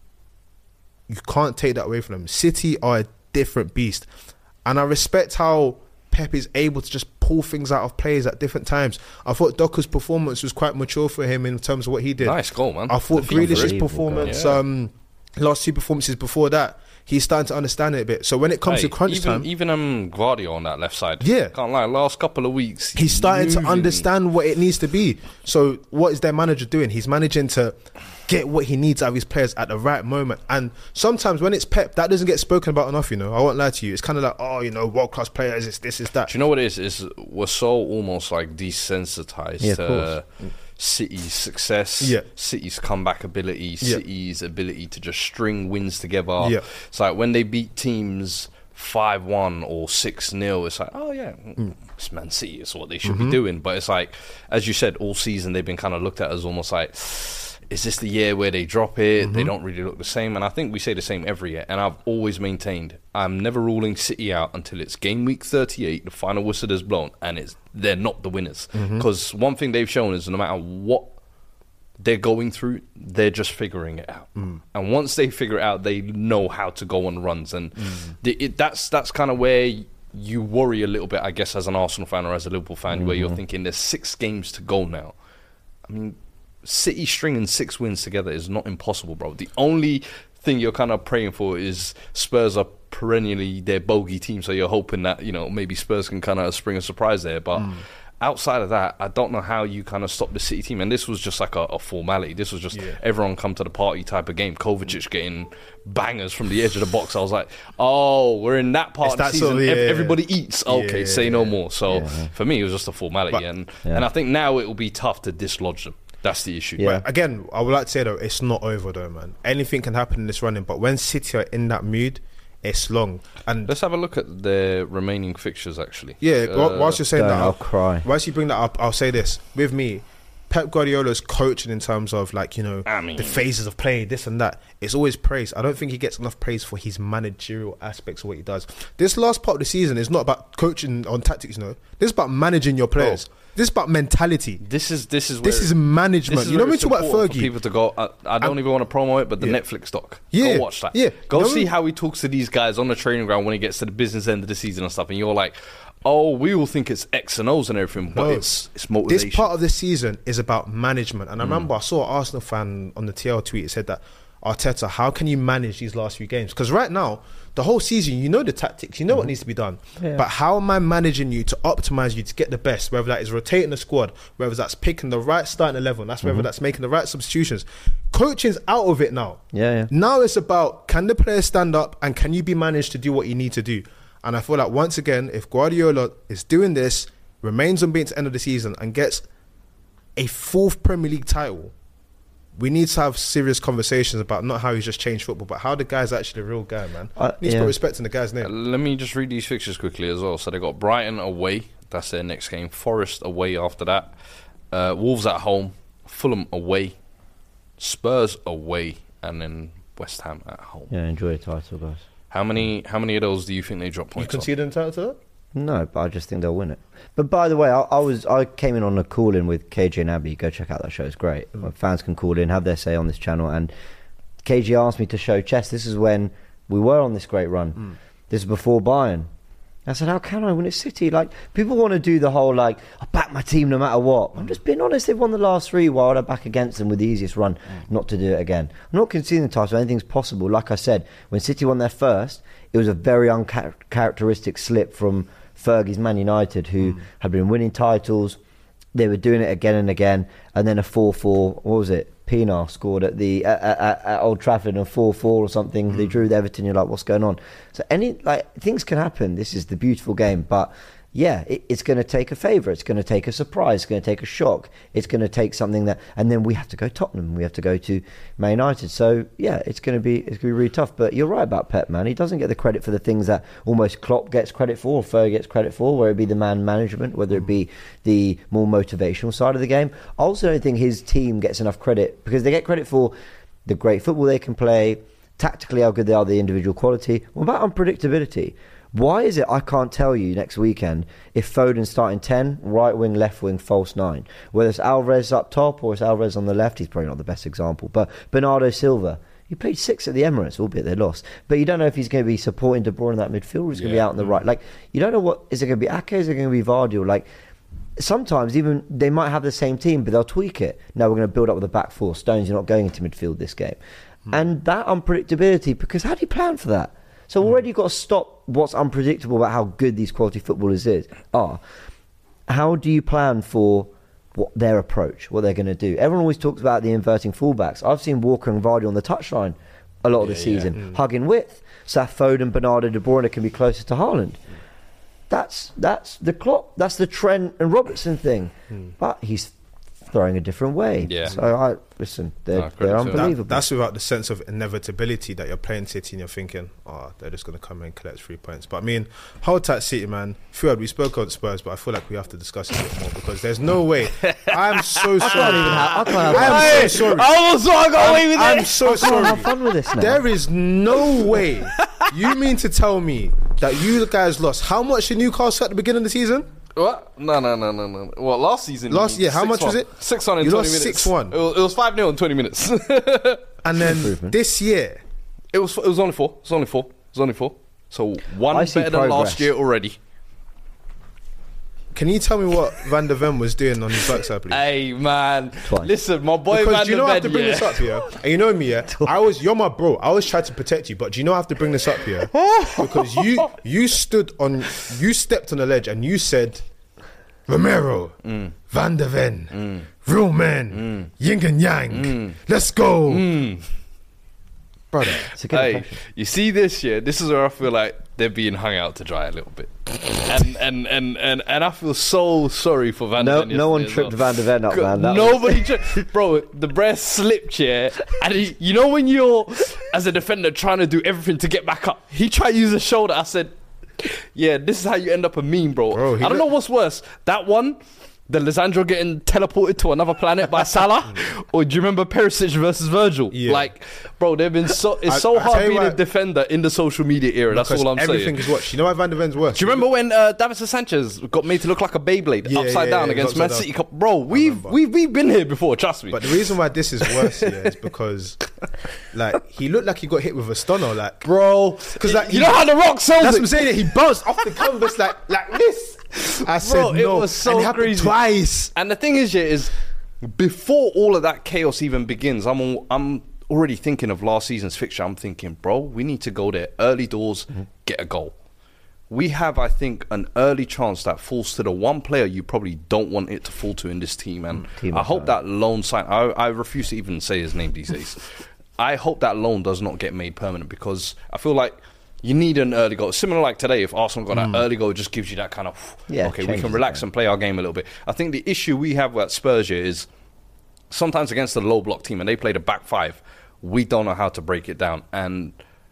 You can't take that away from them. City are a different beast. And I respect how Pep is able to just pull things out of players at different times. I thought Doka's performance was quite mature for him in terms of what he did. Nice goal, man. I thought Grealish's performance, yeah. um, last two performances before that, he's starting to understand it a bit. So when it comes hey, to crunch even, time, even um, Guardiola on that left side, yeah, can't lie. Last couple of weeks, he's, he's starting moving. to understand what it needs to be. So what is their manager doing? He's managing to get what he needs out of his players at the right moment. And sometimes when it's Pep, that doesn't get spoken about enough. You know, I won't lie to you. It's kind of like, oh, you know, world class players. It's this, is that. Do you know what it is? Is we're so almost like desensitized yeah, to City's success, yeah. City's comeback ability, yeah. City's ability to just string wins together. Yeah. It's like when they beat teams five one or six nil, it's like, oh yeah, mm. it's Man City, it's what they should mm-hmm. be doing. But it's like, as you said, all season they've been kind of looked at as almost like, is this the year where they drop it? Mm-hmm. They don't really look the same. And I think we say the same every year. And I've always maintained I'm never ruling City out until it's game week thirty-eight, the final whistle is blown, and it's they're not the winners. Because mm-hmm. one thing they've shown is no matter what they're going through, they're just figuring it out. Mm. And once they figure it out, they know how to go on runs. And mm. the, it, that's that's kind of where you worry a little bit, I guess, as an Arsenal fan or as a Liverpool fan, mm-hmm. where you're thinking there's six games to go now. I mean, City stringing six wins together is not impossible, bro. The only thing you're kind of praying for is Spurs are perennially their bogey team, so you're hoping that, you know, maybe Spurs can kind of spring a surprise there. But mm. outside of that, I don't know how you kind of stop the City team. And this was just like a, a formality. This was just yeah. everyone come to the party type of game. Kovacic getting bangers from the edge of the box. I was like, oh, we're in that part it's of the season. Sort of, yeah, Everybody yeah. eats. Okay, yeah, say yeah. no more. So yeah. for me, it was just a formality. But, and yeah. and I think now it will be tough to dislodge them. That's the issue. Yeah. But again, I would like to say though, it's not over though, man. Anything can happen in this running, but when City are in that mood, it's long. And let's have a look at their remaining fixtures, actually. Yeah, uh, whilst you're saying that, I'll, I'll cry. Whilst you bring that up, I'll say this. With me, Pep Guardiola's coaching in terms of like, you know, I mean, the phases of play, this and that, it's always praise. I don't think he gets enough praise for his managerial aspects of what he does. This last part of the season is not about coaching on tactics, no. This is about managing your players. Oh. This is about mentality. This is this is where this is management. This is you know when we talk about Fergie, for people to go. I, I don't I'm, even want to promo it, but the yeah. Netflix doc. Yeah, go watch that. Yeah, go no, see how he talks to these guys on the training ground when he gets to the business end of the season and stuff. And you're like, oh, we all think it's X and O's and everything, but no. it's it's motivation. This part of the season is about management. And I mm. remember I saw an Arsenal fan on the T L tweet. It said that, Arteta, how can you manage these last few games? Because right now, the whole season, you know the tactics, you know mm. what needs to be done. Yeah. But how am I managing you to optimise you to get the best? Whether that is rotating the squad, whether that's picking the right starting eleven, that's whether mm-hmm. that's making the right substitutions. Coaching's out of it now. Yeah, yeah. Now it's about, can the players stand up and can you be managed to do what you need to do? And I feel like once again, if Guardiola is doing this, remains unbeaten to the end of the season and gets a fourth Premier League title, we need to have serious conversations about not how he's just changed football, but how the guy's actually a real guy, man. Uh, Needs yeah. to put respect in the guy's name. Uh, let me just read these fixtures quickly as well. So they got Brighton away. That's their next game. Forest away after that. Uh, Wolves at home. Fulham away. Spurs away. And then West Ham at home. Yeah, enjoy the title, guys. How many How many of those do you think they drop points You conceded on? the title to that? No, but I just think they'll win it. But by the way, I, I was I came in on a call in with K J and Abby. Go check out that show; it's great. Mm. Fans can call in, have their say on this channel. And K J asked me to show chess. This is when we were on this great run. Mm. This is before Bayern. I said, how can I when it's City? Like, people want to do the whole, like, I back my team no matter what. I'm just being honest, they've won the last three. Why would I back against them with the easiest run mm. not to do it again? I'm not conceding the title, anything's possible. Like I said, when City won their first, it was a very uncharacteristic slip from Fergie's Man United, who mm. had been winning titles. They were doing it again and again. And then a four four, what was it? Pienaar scored at the at, at, at Old Trafford and four four or something. Mm. They drew with Everton. You're like, what's going on? So any like things can happen. This is the beautiful game, but yeah, it, it's going to take a favour. It's going to take a surprise. It's going to take a shock. It's going to take something that, and then we have to go Tottenham. We have to go to Man United. So yeah, it's going to be it's going to be really tough. But you're right about Pep, man. He doesn't get the credit for the things that almost Klopp gets credit for, or Fergie gets credit for, whether it be the man management, whether it be the more motivational side of the game. I also don't think his team gets enough credit because they get credit for the great football they can play, tactically how good they are, the individual quality. What about unpredictability? Why is it I can't tell you next weekend if Foden's starting ten, right wing, left wing, false nine? Whether it's Alvarez up top or it's Alvarez on the left, he's probably not the best example. But Bernardo Silva, he played six at the Emirates, albeit they lost. But you don't know if he's going to be supporting De Bruyne in that midfield or he's going to yeah. be out on the right. Like, you don't know what, is it going to be Ake, is it going to be Vardy? Or like, sometimes even they might have the same team, but they'll tweak it. Now we're going to build up with a back four. Stones, you're not going into midfield this game. Hmm. And that unpredictability, because how do you plan for that? So already you've got to stop what's unpredictable about how good these quality footballers is, are. How do you plan for what their approach, what they're going to do? Everyone always talks about the inverting fullbacks. I've seen Walker and Vardy on the touchline a lot of yeah, the season, yeah. mm. hugging width. So Foden, Bernardo, De Bruyne can be closer to Haaland. That's that's the Klopp, that's the Trent and Robertson thing. Mm. But he's throwing a different way. Yeah. So I listen, they're, No, they're credit to unbelievable. That, that's without the sense of inevitability that you're playing City and you're thinking, oh, they're just going to come in and collect three points. But I mean, hold tight City, man. Fuad, we spoke on Spurs, but I feel like we have to discuss it a bit more because there's no way. I'm so sorry. I can't even have, I can't have I'm so sorry. I was I got away with I'm it. so I can't sorry. have fun with this now. There is no way. You mean to tell me that you guys lost how much to Newcastle at the beginning of the season? What? No, no, no, no, no. Well, last season. Last year, how much was it? six one in You twenty lost minutes. six one. It was, it was five nil in twenty minutes. And then this year, it was it was only four. It was only four. It was only four. So one I better see than progress. last year already. can you tell me what Van der Ven was doing on his backside, please? Hey man, Twice. listen, my boy Because Van do you der know I Ven, have to bring yeah. this up here? And you know me, yeah? I was, you're my bro. I was trying to protect you, but do you know I have to bring this up here? Because you you stood on, you stepped on the ledge and you said, Romero, mm. Van der Ven, mm. real men, mm. yin and yang, mm. let's go. Mm. Brother. It's a good Hey, impression. you see this year, this is where I feel like they're being hung out to dry a little bit. And and, and, and, and I feel so sorry for Van der No, Ven. no one yesterday as tripped well. Van der Ven up, man. That Nobody tripped. Bro, the breast slipped, yeah. And he, you know when you're, as a defender, trying to do everything to get back up, he tried to use a shoulder. I said, yeah, this is how you end up a meme, bro. Bro, I he don't look- know what's worse. That one, the Lisandro getting teleported to another planet by Salah, or do you remember Perisic versus Virgil? Yeah. Like, bro, they've been so. It's I- so I hard tell you being why- a defender in the social media era. That's Because all I'm everything saying. is watched. You know why Van der Ven's worse? Do you remember when uh, Davinson Sanchez got made to look like a Beyblade Yeah, upside yeah, down yeah, against upside Man down. City? Cup? Bro, we've remember. we've we've been here before. Trust me. But the reason why this is worse here is because, like, he looked like he got hit with a stunner, like, bro, because like you he- know how the Rock sells That's it. what I'm saying. He bounced off the canvas like like this. I said Bro, it no. was so and it happened crazy. twice. And the thing is, yeah, is before all of that chaos even begins, I'm al- I'm already thinking of last season's fixture. I'm thinking, bro, we need to go there early doors, Mm-hmm. get a goal. We have, I think, an early chance that falls to the one player you probably don't want it to fall to in this team. And Team I of hope five. that loan sign. I, I refuse to even say his name these days. I hope that loan does not get made permanent because I feel like you need an early goal. Similar like today, if Arsenal got that early goal, it just gives you that kind of, Yeah, okay, we changes can the relax game. and play our game a little bit. I think the issue we have at Spurs here is sometimes against a low block team and they play the back five, we don't know how to break it down. And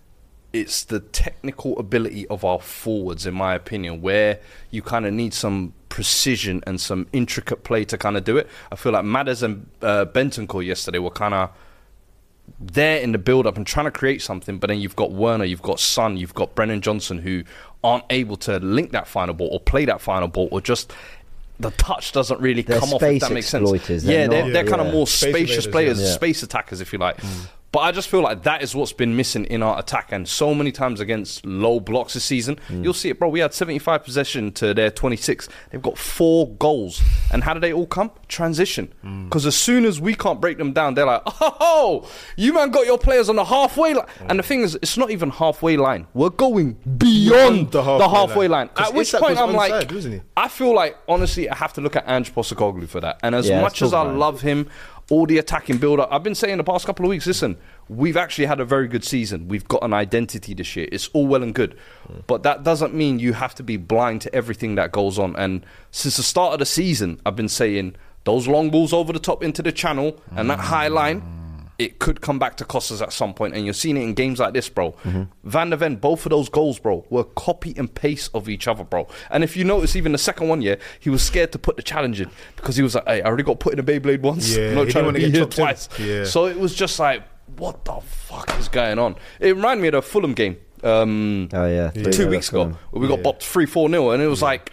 it's the technical ability of our forwards, in my opinion, where you kind of need some precision and some intricate play to kind of do it. I feel like Madders and uh, Bentancur yesterday were kind of there in the build-up and trying to create something, but then you've got Werner, you've got Son, you've got Brennan Johnson, who aren't able to link that final ball or play that final ball, or just the touch doesn't really They're come off, if that makes sense. exploiters, Yeah, they're they're, not- they're kind yeah. of more Space spacious invaders, players, yeah. space attackers, if you like. But I just feel like that is what's been missing in our attack. And so many times against low blocks this season, you'll see it, bro. We had seventy-five possession to their twenty-six. They've got four goals. And how do they all come? Transition. Because as soon as we can't break them down, they're like, oh, you man got your players on the halfway line. And the thing is, it's not even halfway line. We're going beyond the halfway, the halfway line. line. 'Cause At which Isak point was I'm like, onside, wasn't he? I feel like, honestly, I have to look at Ange Postecoglou for that. And as Yeah, much let's as I talk about it. love him, all the attacking build-up, I've been saying the past couple of weeks, listen, we've actually had a very good season. We've got an identity this year. It's all well and good. But that doesn't mean you have to be blind to everything that goes on. And since the start of the season, I've been saying those long balls over the top into the channel and that high line, it could come back to cost us at some point. And you're seeing it in games like this, bro. Van der Ven, both of those goals, bro, were copy and paste of each other, bro. And if you notice, even the second one, yeah, he was scared to put the challenge in because he was like, hey, I already got put in a Beyblade once. Yeah, I'm not he trying to didn't be wanna get here chopped in. twice. Yeah. So it was just like, what the fuck is going on? It reminded me of the Fulham game um, Oh yeah, two yeah, weeks that's ago fun. where we got Yeah. bopped three four nil, and it was like,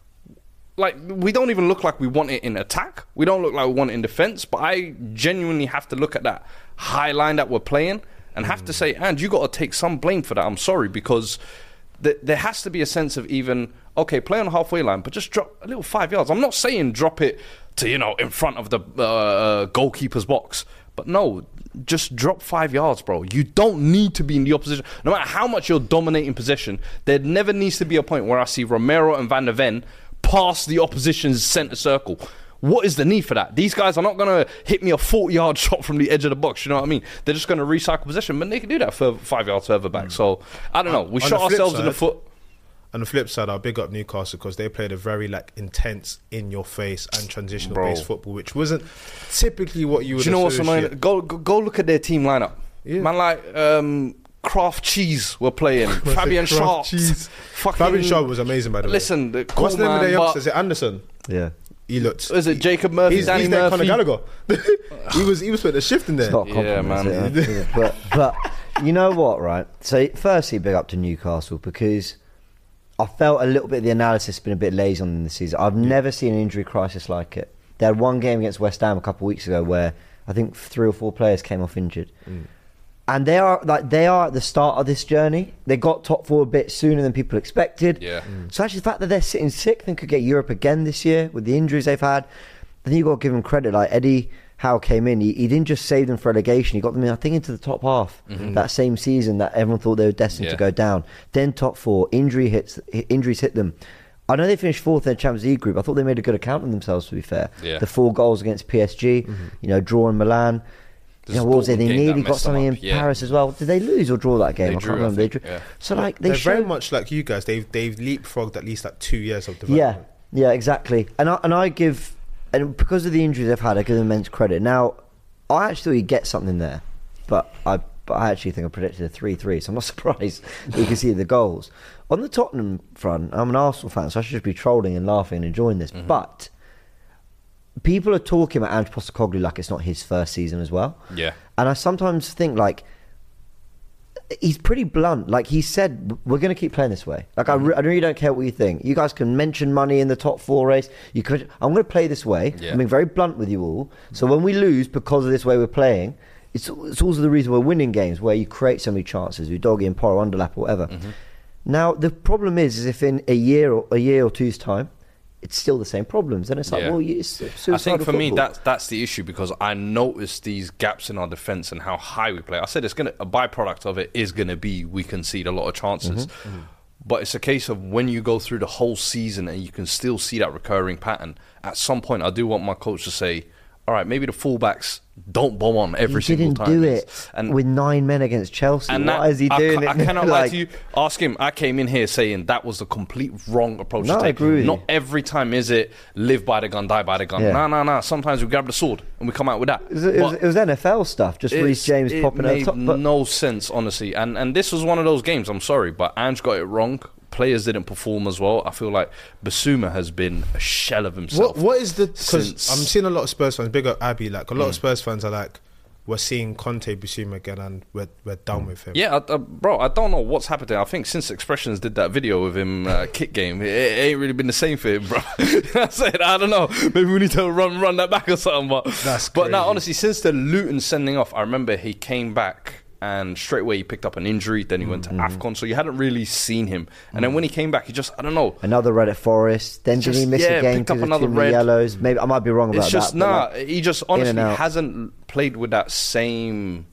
like we don't even look like we want it in attack. We don't look like we want it in defence. But I genuinely have to look at that high line that we're playing and have to say, and you got to take some blame for that. I'm sorry, because th- there has to be a sense of even, okay, play on the halfway line, but just drop a little five yards. I'm not saying drop it to, you know, in front of the uh, goalkeeper's box, but no, just drop five yards, bro. You don't need to be in the opposition. No matter how much you're dominating possession, there never needs to be a point where I see Romero and Van der Ven pass the opposition's centre circle. What is the need for that? These guys are not going to hit me a forty-yard shot from the edge of the box, you know what I mean? They're just going to recycle possession, but they can do that for five yards further back. So, I don't know. We On shot the flip ourselves in the side- foot. On the flip side, I'll big up Newcastle because they played a very like intense, in your face and transitional Bro. based football, which wasn't typically what you would. Do you know what's associate. annoying? Go, go go look at their team lineup. Yeah. Man, like um, Kraft Cheese were playing. Fabian Kraft Sharp. Cheese. Fucking, Fabian Sharp was amazing, by the way. Listen, the cool What's the name of man, the but- youngster? Is it Anderson? Yeah. He looked. Is it Jacob Murphy, He's, Danny he's like Murphy? Conor Gallagher. he was he was putting a shift in there. It's not Yeah, compliments, man. is it? but but you know what, right? So firstly, big up to Newcastle because I felt a little bit of the analysis has been a bit lazy on them this season. I've never seen an injury crisis like it. They had one game against West Ham a couple of weeks ago where I think three or four players came off injured. And they are like they are at the start of this journey. They got top four a bit sooner than people expected. Yeah. So actually, the fact that they're sitting sixth and could get Europe again this year with the injuries they've had, then you got to give them credit. Like Eddie Howe came in, he, he didn't just save them for relegation. He got them, in, I think, into the top half that same season that everyone thought they were destined Yeah. to go down. Then top four, injury hits, injuries hit them. I know they finished fourth in the Champions League group. I thought they made a good account of themselves. To be fair, Yeah. the four goals against P S G, you know, draw in Milan. This You know, what was it? They Dortmund game that nearly got messed them something up, in yeah. Paris as well. Did they lose or draw that game? They I drew, can't I remember. They think, drew. yeah. So like they They're very showed, much like you guys. They've they've leapfrogged at least like two years of yeah, development. yeah, exactly. And I, and I give, and because of the injuries they've had, I give them immense credit. Now, I actually thought you'd get something there, but I, but I actually think I predicted a three three, so I'm not surprised that you can see the goals. On the Tottenham front, I'm an Arsenal fan, so I should just be trolling and laughing and enjoying this. Mm-hmm. But people are talking about Ange Postecoglou like it's not his first season as well. Yeah. And I sometimes think like he's pretty blunt. Like he said, we're going to keep playing this way. Like I, re- I really don't care what you think. You guys can mention money in the top four race. You could. I'm going to play this way. Yeah. I'm being very blunt with you all. So when we lose because of this way we're playing, it's it's also the reason we're winning games where you create so many chances. Udogie and Porro, underlap or whatever. Now the problem is, is if in a year or a year or two's time, it's still the same problems. And it's like, Yeah. well, you- it's I suicidal think for me football. that's that's the issue because I noticed these gaps in our defence and how high we play. I said it's gonna a byproduct of it is gonna be we concede a lot of chances. Mm-hmm. But it's a case of when you go through the whole season and you can still see that recurring pattern, at some point I do want my coach to say, all right, maybe the fullbacks don't bomb on every he single didn't time. do It's- it with nine men against Chelsea. And Why that, is he I, doing ca- it? I cannot lie Like- to you. Ask him. I came in here saying that was the complete wrong approach No, to I take. agree with Not you. every time is it live by the gun, die by the gun. Yeah. No, no, no. Sometimes we grab the sword and we come out with that. It was, it, was, But it was N F L stuff, just Reece it's- James it popping made over top. But no sense, honestly. And and this was one of those games. I'm sorry, but Ange got it wrong. Players didn't perform as well. I feel like Basuma has been a shell of himself. What what is the? Because since- I'm seeing a lot of Spurs fans. Big up Abby. Like a lot of Spurs fans are like, we're seeing Conte Bissouma again, and we're we're done with him. Yeah, I, I, bro, I don't know what's happened there. I think since Expressions did that video of him uh, kick game, it, it ain't really been the same for him, bro. I said, I don't know. Maybe we need to run run that back or something. But That's but now, crazy. honestly, since the Luton sending off, I remember he came back and straight away he picked up an injury. Then he went to Mm-hmm. AFCON, so you hadn't really seen him. And then when he came back, he just I don't know. Another red at Forest. Then did he Just- miss yeah, a game picked up because of another too many red. yellows? Maybe I might be wrong about It's just that. but nah. like, he just in and honestly out. hasn't played with that same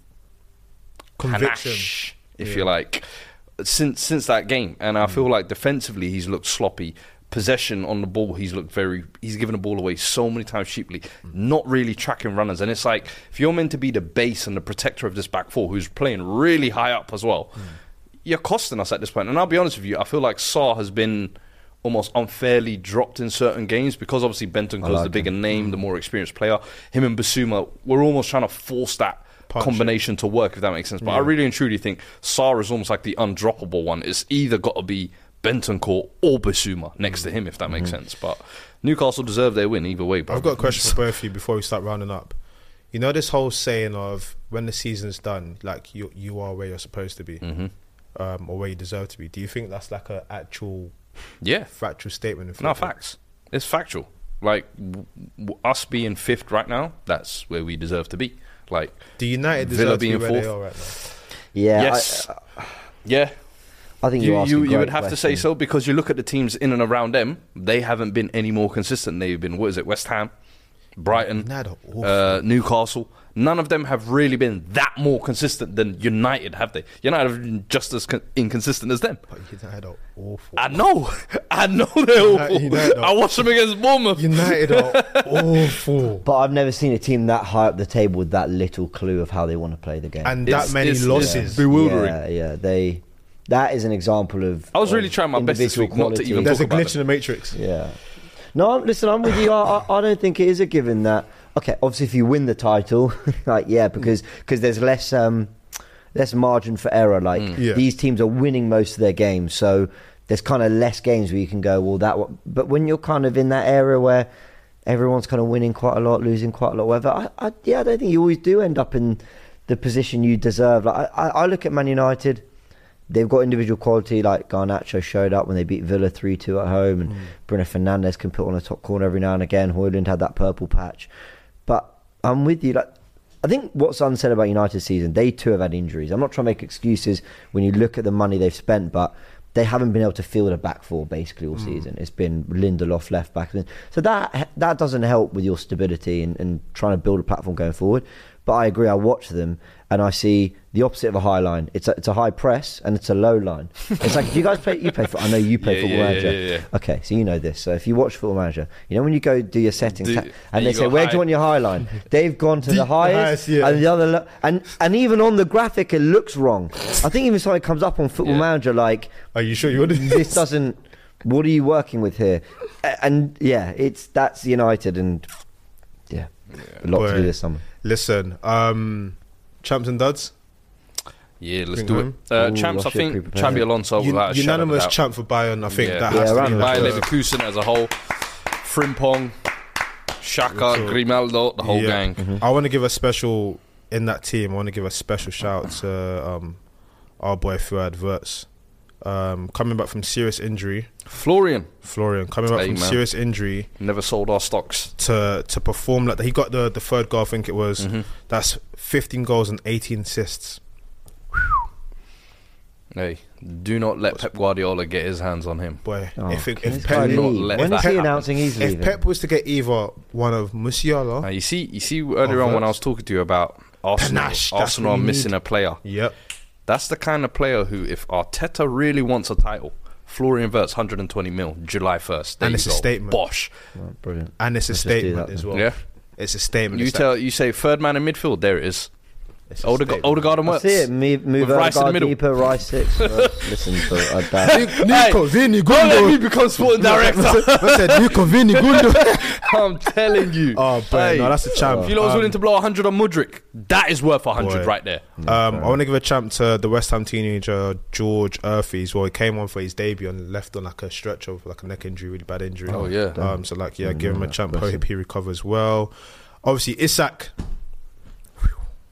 Conviction. panache, if you like, since since that game. And I feel like defensively he's looked sloppy. Possession on the ball, he's looked very. He's given the ball away so many times cheaply. Not really tracking runners. And it's like if you're meant to be the base and the protector of this back four, who's playing really high up as well, you're costing us at this point. And I'll be honest with you, I feel like Sarr has been almost unfairly dropped in certain games because obviously Bentancur's like the bigger him. name, the more experienced player. Him and Bissouma, we're almost trying to force that Partnership. combination to work, if that makes sense. But I really and truly think Sarr is almost like the undroppable one. It's either got to be Bentancur or Bissouma next to him, if that makes sense. But Newcastle deserve their win either way. Bro. I've got a question for both of you before we start rounding up. You know this whole saying of when the season's done, like you you are where you're supposed to be, Mm-hmm. um, or where you deserve to be. Do you think that's like an actual Yeah, factual statement? In no football? facts. It's factual. Like w- w- us being fifth right now, that's where we deserve to be. Like Do United Villa deserve to be being where fourth? they are right now? yeah, yes, I, yeah. I think You you're asking you, you great would have to say questions. so because you look at the teams in and around them. They haven't been any more consistent. They've been what is it? West Ham, Brighton, United are awful. uh, Newcastle. None of them have really been that more consistent than United, have they? United have been just as con- inconsistent as them. But United are awful. I know, I know they're awful. United are- I watched them against Bournemouth. United are awful. But I've never seen a team that high up the table with that little clue of how they want to play the game. And It's- that many it's- losses. it's bewildering. Yeah, yeah, they. That is an example of. I was really of trying my best this individual week not to quality. even There's a talk about glitch in the matrix. Yeah. No, I'm- listen, I'm with you. I, I, I don't think it is a given that. Okay, obviously, if you win the title, like yeah, because cause there's less um, less margin for error. Like Yeah. these teams are winning most of their games, so there's kind of less games where you can go, well, that. One. But when you're kind of in that area where everyone's kind of winning quite a lot, losing quite a lot, whatever. I, I, yeah, I don't think you always do end up in the position you deserve. Like I, I, I look at Man United. They've got individual quality, like Garnacho showed up when they beat Villa three two at home, and Mm. Bruno Fernandes can put on a top corner every now and again. Højlund had that purple patch. But I'm with you. Like, I think what's unsaid about United's season, they too have had injuries. I'm not trying to make excuses when you look at the money they've spent, but they haven't been able to field a back four basically all season. It's been Lindelof left back. So that that doesn't help with your stability and, and trying to build a platform going forward. But I agree, I watch them and I see the opposite of a high line. It's a, it's a high press and it's a low line. It's like, do you guys play, you play, I know you play Yeah, Football yeah, Manager. yeah, yeah, yeah. Okay, so you know this. So if you watch Football Manager, you know when you go do your settings Do- ta- and and they you say, go where do high. you want your high line? They've gone to the Deep- the highest, highest, yeah. and the other, lo- and, and even on the graphic, it looks wrong. I think even something comes up on Football Yeah. Manager like, Are you sure you want to? this doesn't, what are you working with here? A- And yeah, it's that's United and yeah, a lot to Boy. do this summer. Listen, um, champs and duds. Yeah, let's Bring do home. it. Uh, Ooh, champs, I Russia think pre-prepared. Xabi Alonso Un- without a shadow of a unanimous doubt. champ for Bayern. I think Yeah. that Yeah, has around to be. the Bayer the- Leverkusen as a whole, Frimpong, Xhaka, So- Grimaldo, the whole Yeah. gang. I want to give a special in that team. I want to give a special shout to um, our boy Fuad Wirtz, um, coming back from serious injury. Florian Florian coming back Hey, from man. serious injury never sold our stocks. to to perform like that. He got the the third goal. I think it was. Mm-hmm. That's fifteen goals and eighteen assists. Hey, do not let Pep Guardiola get his hands on him. Boy, Oh, if it, can if this guy Pep, not leave? let When that is he happen. announcing he's if leaving? Pep was to get either one of Musiala, Now, you see, you see earlier on when I was talking to you about Arsenal, Panache, that's Arsenal what are you missing need. a player. yep, That's the kind of player who, if Arteta really wants a title, Florian Wirtz, one hundred twenty mil, July first. There And you it's a go. statement. Bosh. Oh, brilliant. and it's a Let's just do statement that as then. well. Yeah. It's a statement. You It's tell, you say third man in midfield. There it is. It's a Odegaard, statement. Odegaard and I Wirtz. see it. Move, move With Rice in the Odegaard middle. deeper, Rice six. Uh, listen, to uh, that. Nico Vini Don't let me Gundo. become sporting director. I said Nico Vini Gundo. I'm telling you. Oh, but Hey, no, that's a champ. If you know was Um, willing to blow one hundred on Mudryk, that is worth one hundred Boy. right there. Um, I want to give a champ to the West Ham teenager George Urfies. Well, he came on for his debut and left on like a stretch of like a neck injury, really bad injury. Oh, yeah. Um, so like yeah, give him a champ. Bless Hope him. he recovers well. Obviously, Isak.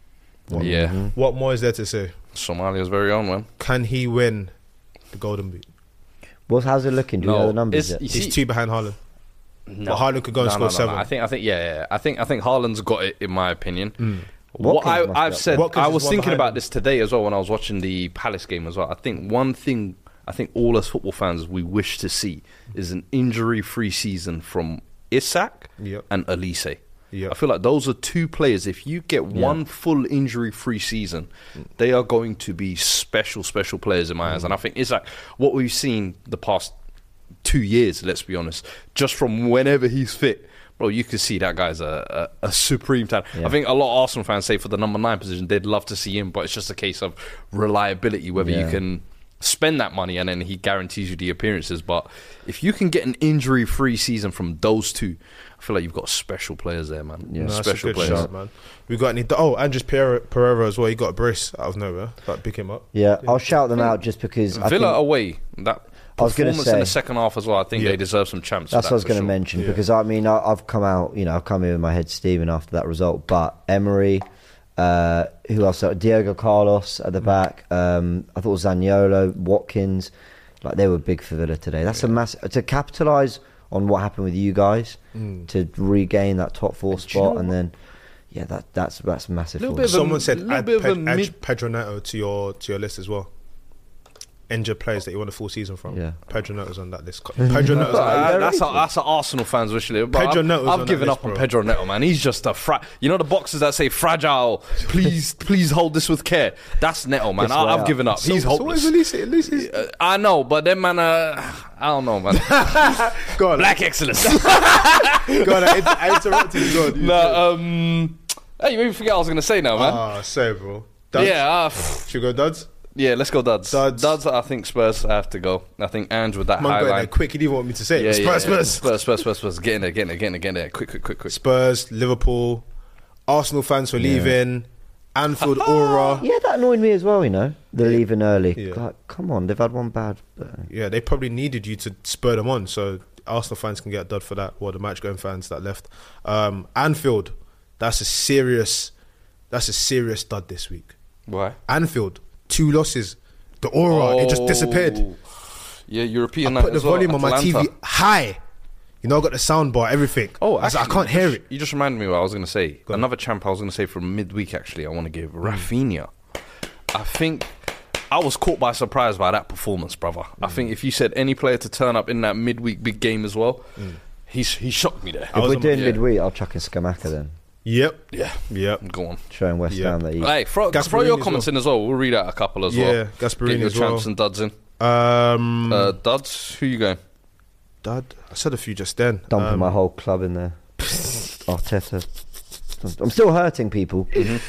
Yeah. What more is there to say? Somalia's very own, man. Can he win the Golden Boot? What's how's it looking? Do you No, know the numbers it's- yet? you He's see- two behind Haaland. No. But Haaland could go and No, score no, no, seven. no. I think, I think, yeah, yeah. I think, I think Haaland's got it, in my opinion. Mm. What Watkins I, must be I've up said, there. Watkins I is was one thinking behind about him. this today as well when I was watching the Palace game as well. I think one thing I think all us football fans we wish to see is an injury-free season from Isak Yep. and Elise. Yep. I feel like those are two players. If you get one full injury-free season, they are going to be special, special players in my eyes. And I think Isak, what we've seen the past two years, let's be honest, just from whenever he's fit, bro, you can see that guy's a, a, a supreme talent. Yeah. I think a lot of Arsenal fans say for the number nine position, they'd love to see him, but it's just a case of reliability, whether Yeah. you can spend that money and then he guarantees you the appearances. But if you can get an injury-free season from those two, I feel like you've got special players there, man. Yeah. No, that's special a good players. shot, man. We got any? Oh, Andres Pereira, Pereira as well. He got a brace out of nowhere. Like pick him up. Yeah, I'll shout them out just because I Villa think away, that I was gonna performance say- in the second half as well, I think Yeah. they deserve some champs. that's for what I was that, going to for sure. mention Yeah. because I mean I, I've come out, you know, I've come in with my head steaming after that result. But Emery, uh, who else? Diego Carlos at the back. Um, I thought it was Zaniolo, Watkins, like they were big for Villa today. That's a mass to capitalise on what happened with you guys to regain that top four And do you spot, know and what? then yeah, that that's that's massive. Little for bit us. of a- Someone said little add, bit of a Ped, add mid- Pedro Neto to your to your list as well. Injured players that you want a full season from. Yeah. Pedro Neto's on that list. Pedro Neto's on that Uh, list. that's a, that's an Arsenal fans wish list. But Pedro I've, Neto's I've on given that up list, on bro. Pedro Neto, man. He's just a fra- you know the boxes that say fragile. Please, please hold this with care. That's Neto, man. This I, way I've up. given up. So, He's so what hopeless. is Elise? Elise is- Uh, I know, but then, man, uh, I don't know, man. Go on, Black excellence. go on. I, inter- I interrupted you. Go on, you no, um, hey, you made me forget what I was gonna say now, man. Ah, sorry, bro. Duds? yeah, uh, pff, Should we go Duds? yeah. Let's go, Duds. Duds. Duds. I think Spurs have to go. I think Ange with that Man, high got in line. there quick. He didn't want me to say it. Yeah, Spurs, yeah, yeah. Spurs. Spurs, Spurs, Spurs, Spurs. Get in there, get in there, get in there, get in there. Quick, quick, quick, quick. Spurs, Liverpool, Arsenal fans for leaving, Anfield aura. Yeah, that annoyed me as well. You know, they're leaving early. Yeah. Like, come on, they've had one bad. Uh, Yeah, they probably needed you to spur them on, so Arsenal fans can get a dud for that. Well, the match going fans that left. Um, Anfield, that's a serious, that's a serious dud this week. Why? Anfield, two losses. The aura, it just disappeared. Oh. Yeah, European. I night put the as well, volume on my T V Atalanta. high. You know, I got the sound bar, everything. Oh, I, was like, I actually, can't you hear just- it. You just reminded me what I was going to say. Go on. Another champ I was going to say from midweek, actually, I want to Mm. give Rafinha. I think I was caught by surprise by that performance, brother. I Mm. think if you said any player to turn up in that midweek big game as well, he's he shocked me there. I if was we're on- doing yeah. midweek, I'll chuck in Skamaka then, Yep, Yeah, yep. go on. showing West Yeah. Ham that he. Hey, throw, Gasperini throw your as comments well. in as well. We'll read out a couple as Yeah, well. Gasperini Get your as well. champs and duds in. Um, Uh, duds, who you going? dud. I said a few just then. dumping Um, my whole club in there. Arteta. I'm still hurting people.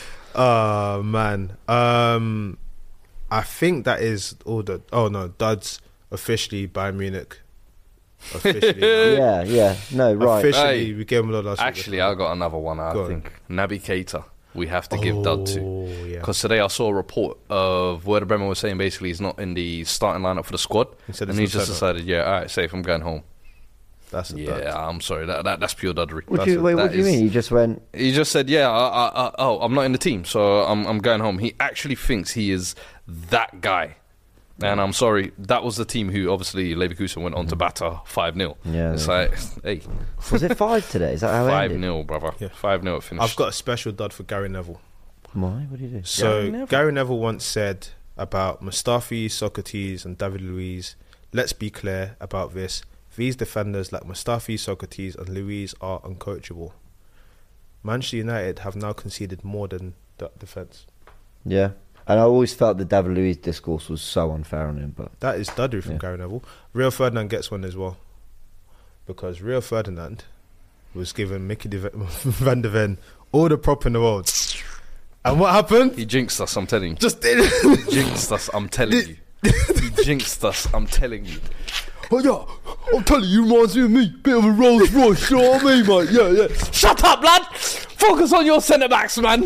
Oh man, um, I think that is all the. Oh no, duds officially Bayern Munich. Officially, Yeah, yeah. No, right. officially, Hey, we gave him a lot last week. Actually, I got another one. I Go on. think Naby Keita. We have to give dud to. Oh, yeah. Because today I saw a report of Werder Bremen was saying basically he's not in the starting lineup for the squad, He said and it's he not just set up. decided, yeah, all right, safe, I'm going home. That's a Yeah, dud. I'm sorry, that, that that's pure duddery. What That's do you, a- wait, what that do you is- mean? You just went. He just said, yeah, I, I, I, oh, I'm not in the team, so I'm I'm going home. He actually thinks he is that guy. And I'm sorry, that was the team who obviously Leverkusen went on to batter five nil. Yeah, It's they- like, hey, Was it five today? Is that how it five ended? nil, brother. Yeah. five nil it finished. I've got a special dud for Gary Neville. Why? What do you do? So Gary Neville. Gary Neville once said about Mustafi, Socrates, and David Luiz. Let's be clear about this. These defenders like Mustafi, Socrates, and Luiz are uncoachable. Manchester United have now conceded more than that defence. Yeah. And I always felt the David Luiz discourse was so unfair on him, but That is duddery from Yeah. Gary Neville. Rio Ferdinand gets one as well. Because Rio Ferdinand was given Mickey de Ve- van der Ven all the prop in the world. And what happened? He jinxed us, I'm telling you. Just did He jinxed us, I'm telling you. He jinxed us, I'm telling you. Oh yeah, I'm telling you, reminds me of me. Bit of a Rolls Royce, you know what I mean, mate? Yeah, yeah. Shut up, lad. Focus on your centre backs, man.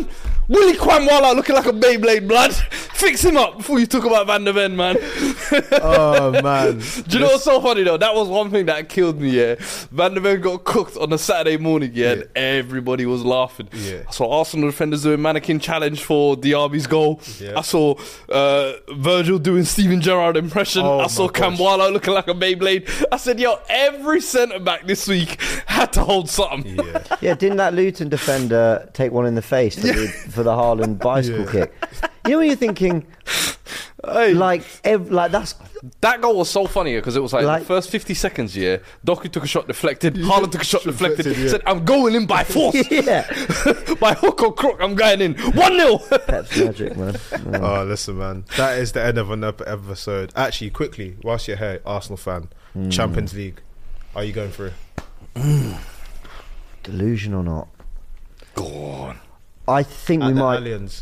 Willie Kwanwala looking like a Beyblade, blood. Fix him up before you talk about Van der Ven, man. Oh man. Do you know what's so funny though? That was one thing that killed me, yeah. Van der Ven got cooked on a Saturday morning, yeah, Yeah. and everybody was laughing. Yeah. I saw Arsenal defenders doing mannequin challenge for Diaby's goal. Yeah. I saw uh, Virgil doing Steven Gerrard impression. Oh, I saw my gosh. Kambwala looking like a Beyblade. I said, yo, every centre back this week had to hold something. Yeah. Yeah, didn't that Luton defender take one in the face for, the, for the Haaland bicycle Yeah. kick? You know when you're thinking, Hey. like, ev- like that's That goal was so funny because it was like, Like- the first fifty seconds, yeah. Doku took a shot deflected. Haaland took a shot deflected. Deflected, yeah. Said, I'm going in by force. yeah, By hook or crook, I'm going in. one nil. Pep's magic, man. Mm. Oh, listen, man. That is the end of another episode. Actually, quickly, whilst you're here, Arsenal fan, Champions League, are you going through? Delusion or not? Go on. I think At we the might. Allianz.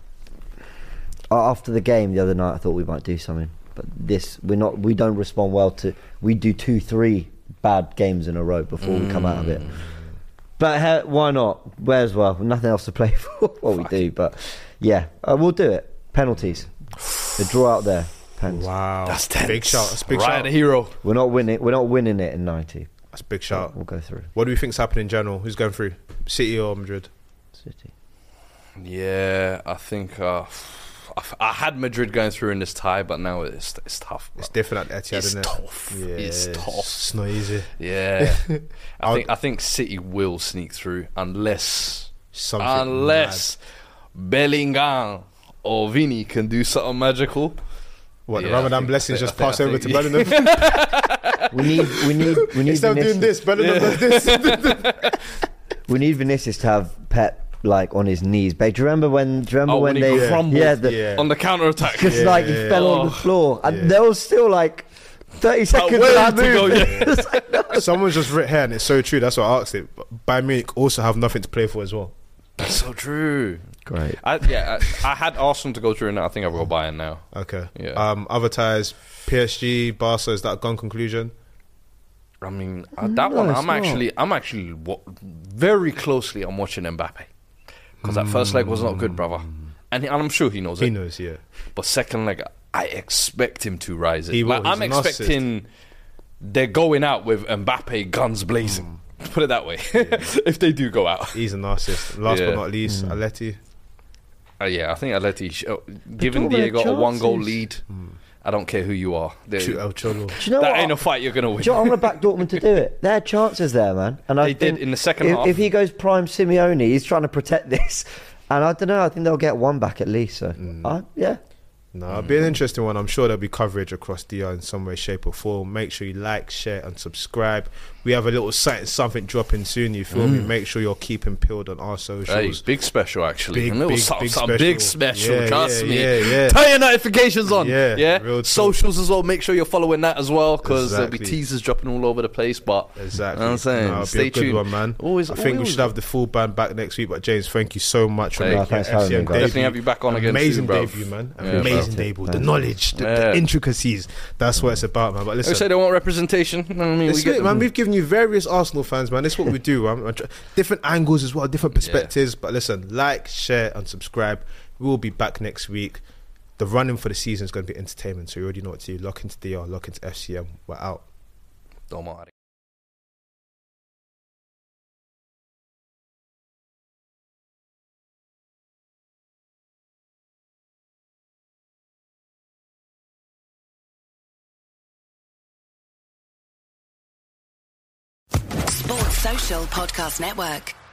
Uh, after the game the other night, I thought we might do something, but this we're not. We don't respond well to. We do two, three bad games in a row before we come out of it. But he, why not? Where as well? Nothing else to play for. Well, we do, but yeah, uh, we'll do it. Penalties. The draw out there. Pens. Wow. That's tense. Big shout. That's a big Right, shout. the hero. We're not winning. We're not winning it in ninety. That's a big shout. We'll go through. What do we think's happening in general? Who's going through? City or Madrid? City. Yeah, I think uh, I, I had Madrid going through in this tie, but now it's it's tough. It's different at Etihad, It's isn't it? tough. It's tough. It's not easy. Yeah, I I'll- think I think City will sneak through unless Something unless Bellingham or Vini can do something magical. What, the Yeah, I Ramadan think- blessings I just think- I pass over think- to Bellingham? We need. We need. We need. Instead of doing Vinicius, this, Bellingham does this. we need Vinicius to have Pep like on his knees. But do you remember when? Do you remember Oh, when when he they crumbled Yeah, the, Yeah. on the counter attack. just Yeah, like he yeah, fell yeah. on the Oh. floor, and Yeah. there was still like thirty seconds of way that to go, move. yeah. It's like, no. Someone's just written here, and it's so true. That's why I asked it. But Bayern Munich also have nothing to play for as well. That's so true. Great. I, yeah, I, I had Arsenal to go through, and I think I've got Bayern now. Okay. Yeah. Um, other ties, P S G, Barca. Is that a gone conclusion? I mean, uh, that No, one. it's I'm not. actually, I'm actually wa- very closely. I'm watching Mbappe because that first leg was not good, brother, and, he, and I'm sure he knows He it. knows, yeah. But second leg, I expect him to rise it. He will, Like, he's I'm a narcissist. expecting they're going out with Mbappe guns blazing. Put it that way. If they do go out, He's a narcissist. Last Yeah. but not least, Aleti. uh, yeah, I think Atleti, sh- uh, given talking Diego about a one-goal chances. lead, I don't care who you are. They- Shoot El Cholo. Do you know that what? ain't a fight you're gonna win. Do you know, I'm going to back Dortmund to do it. They had chances there, man. And I They did think in the second if, half. If he goes prime Simeone, he's trying to protect this. And I don't know. I think they'll get one back at least. So, uh, yeah. No, it'll be an interesting one. I'm sure there'll be coverage across D R in some way, shape, or form. Make sure you like, share, and subscribe. We have a little something, something dropping soon. You feel me? Make sure you're keeping peeled on our Hey, socials. big special actually. Big, a little big, something, big something special. big special. Yeah, trust yeah, me. yeah, yeah. Turn your notifications on. Yeah, yeah. real talk. Socials as well. Make sure you're following that as well because there'll be Exactly. teasers dropping all over the place. But Exactly. you know what I'm saying, No, it'll stay be a good tuned. one, man. Always, I think we always- should have the full band back next week. But James, thank you so much for Hey. making No, thanks your for having F C M me, guys. debut. Definitely have you back on again Amazing soon, bruv. debut, man. Yeah, Amazing bruv. debut. The Thanks. knowledge, the, Yeah. the intricacies. That's what it's about, man. But They listen, say they want representation. I mean, we It's get it, man. We've given you various Arsenal fans, man. This is what we do, man. Different angles as well, different perspectives. But listen, like, share, and subscribe. We will be back next week. The running for the season is going to be entertainment, so you already know what to do. Lock into D R, lock into F C M. We're out. Don't mind. Sports Social Podcast Network.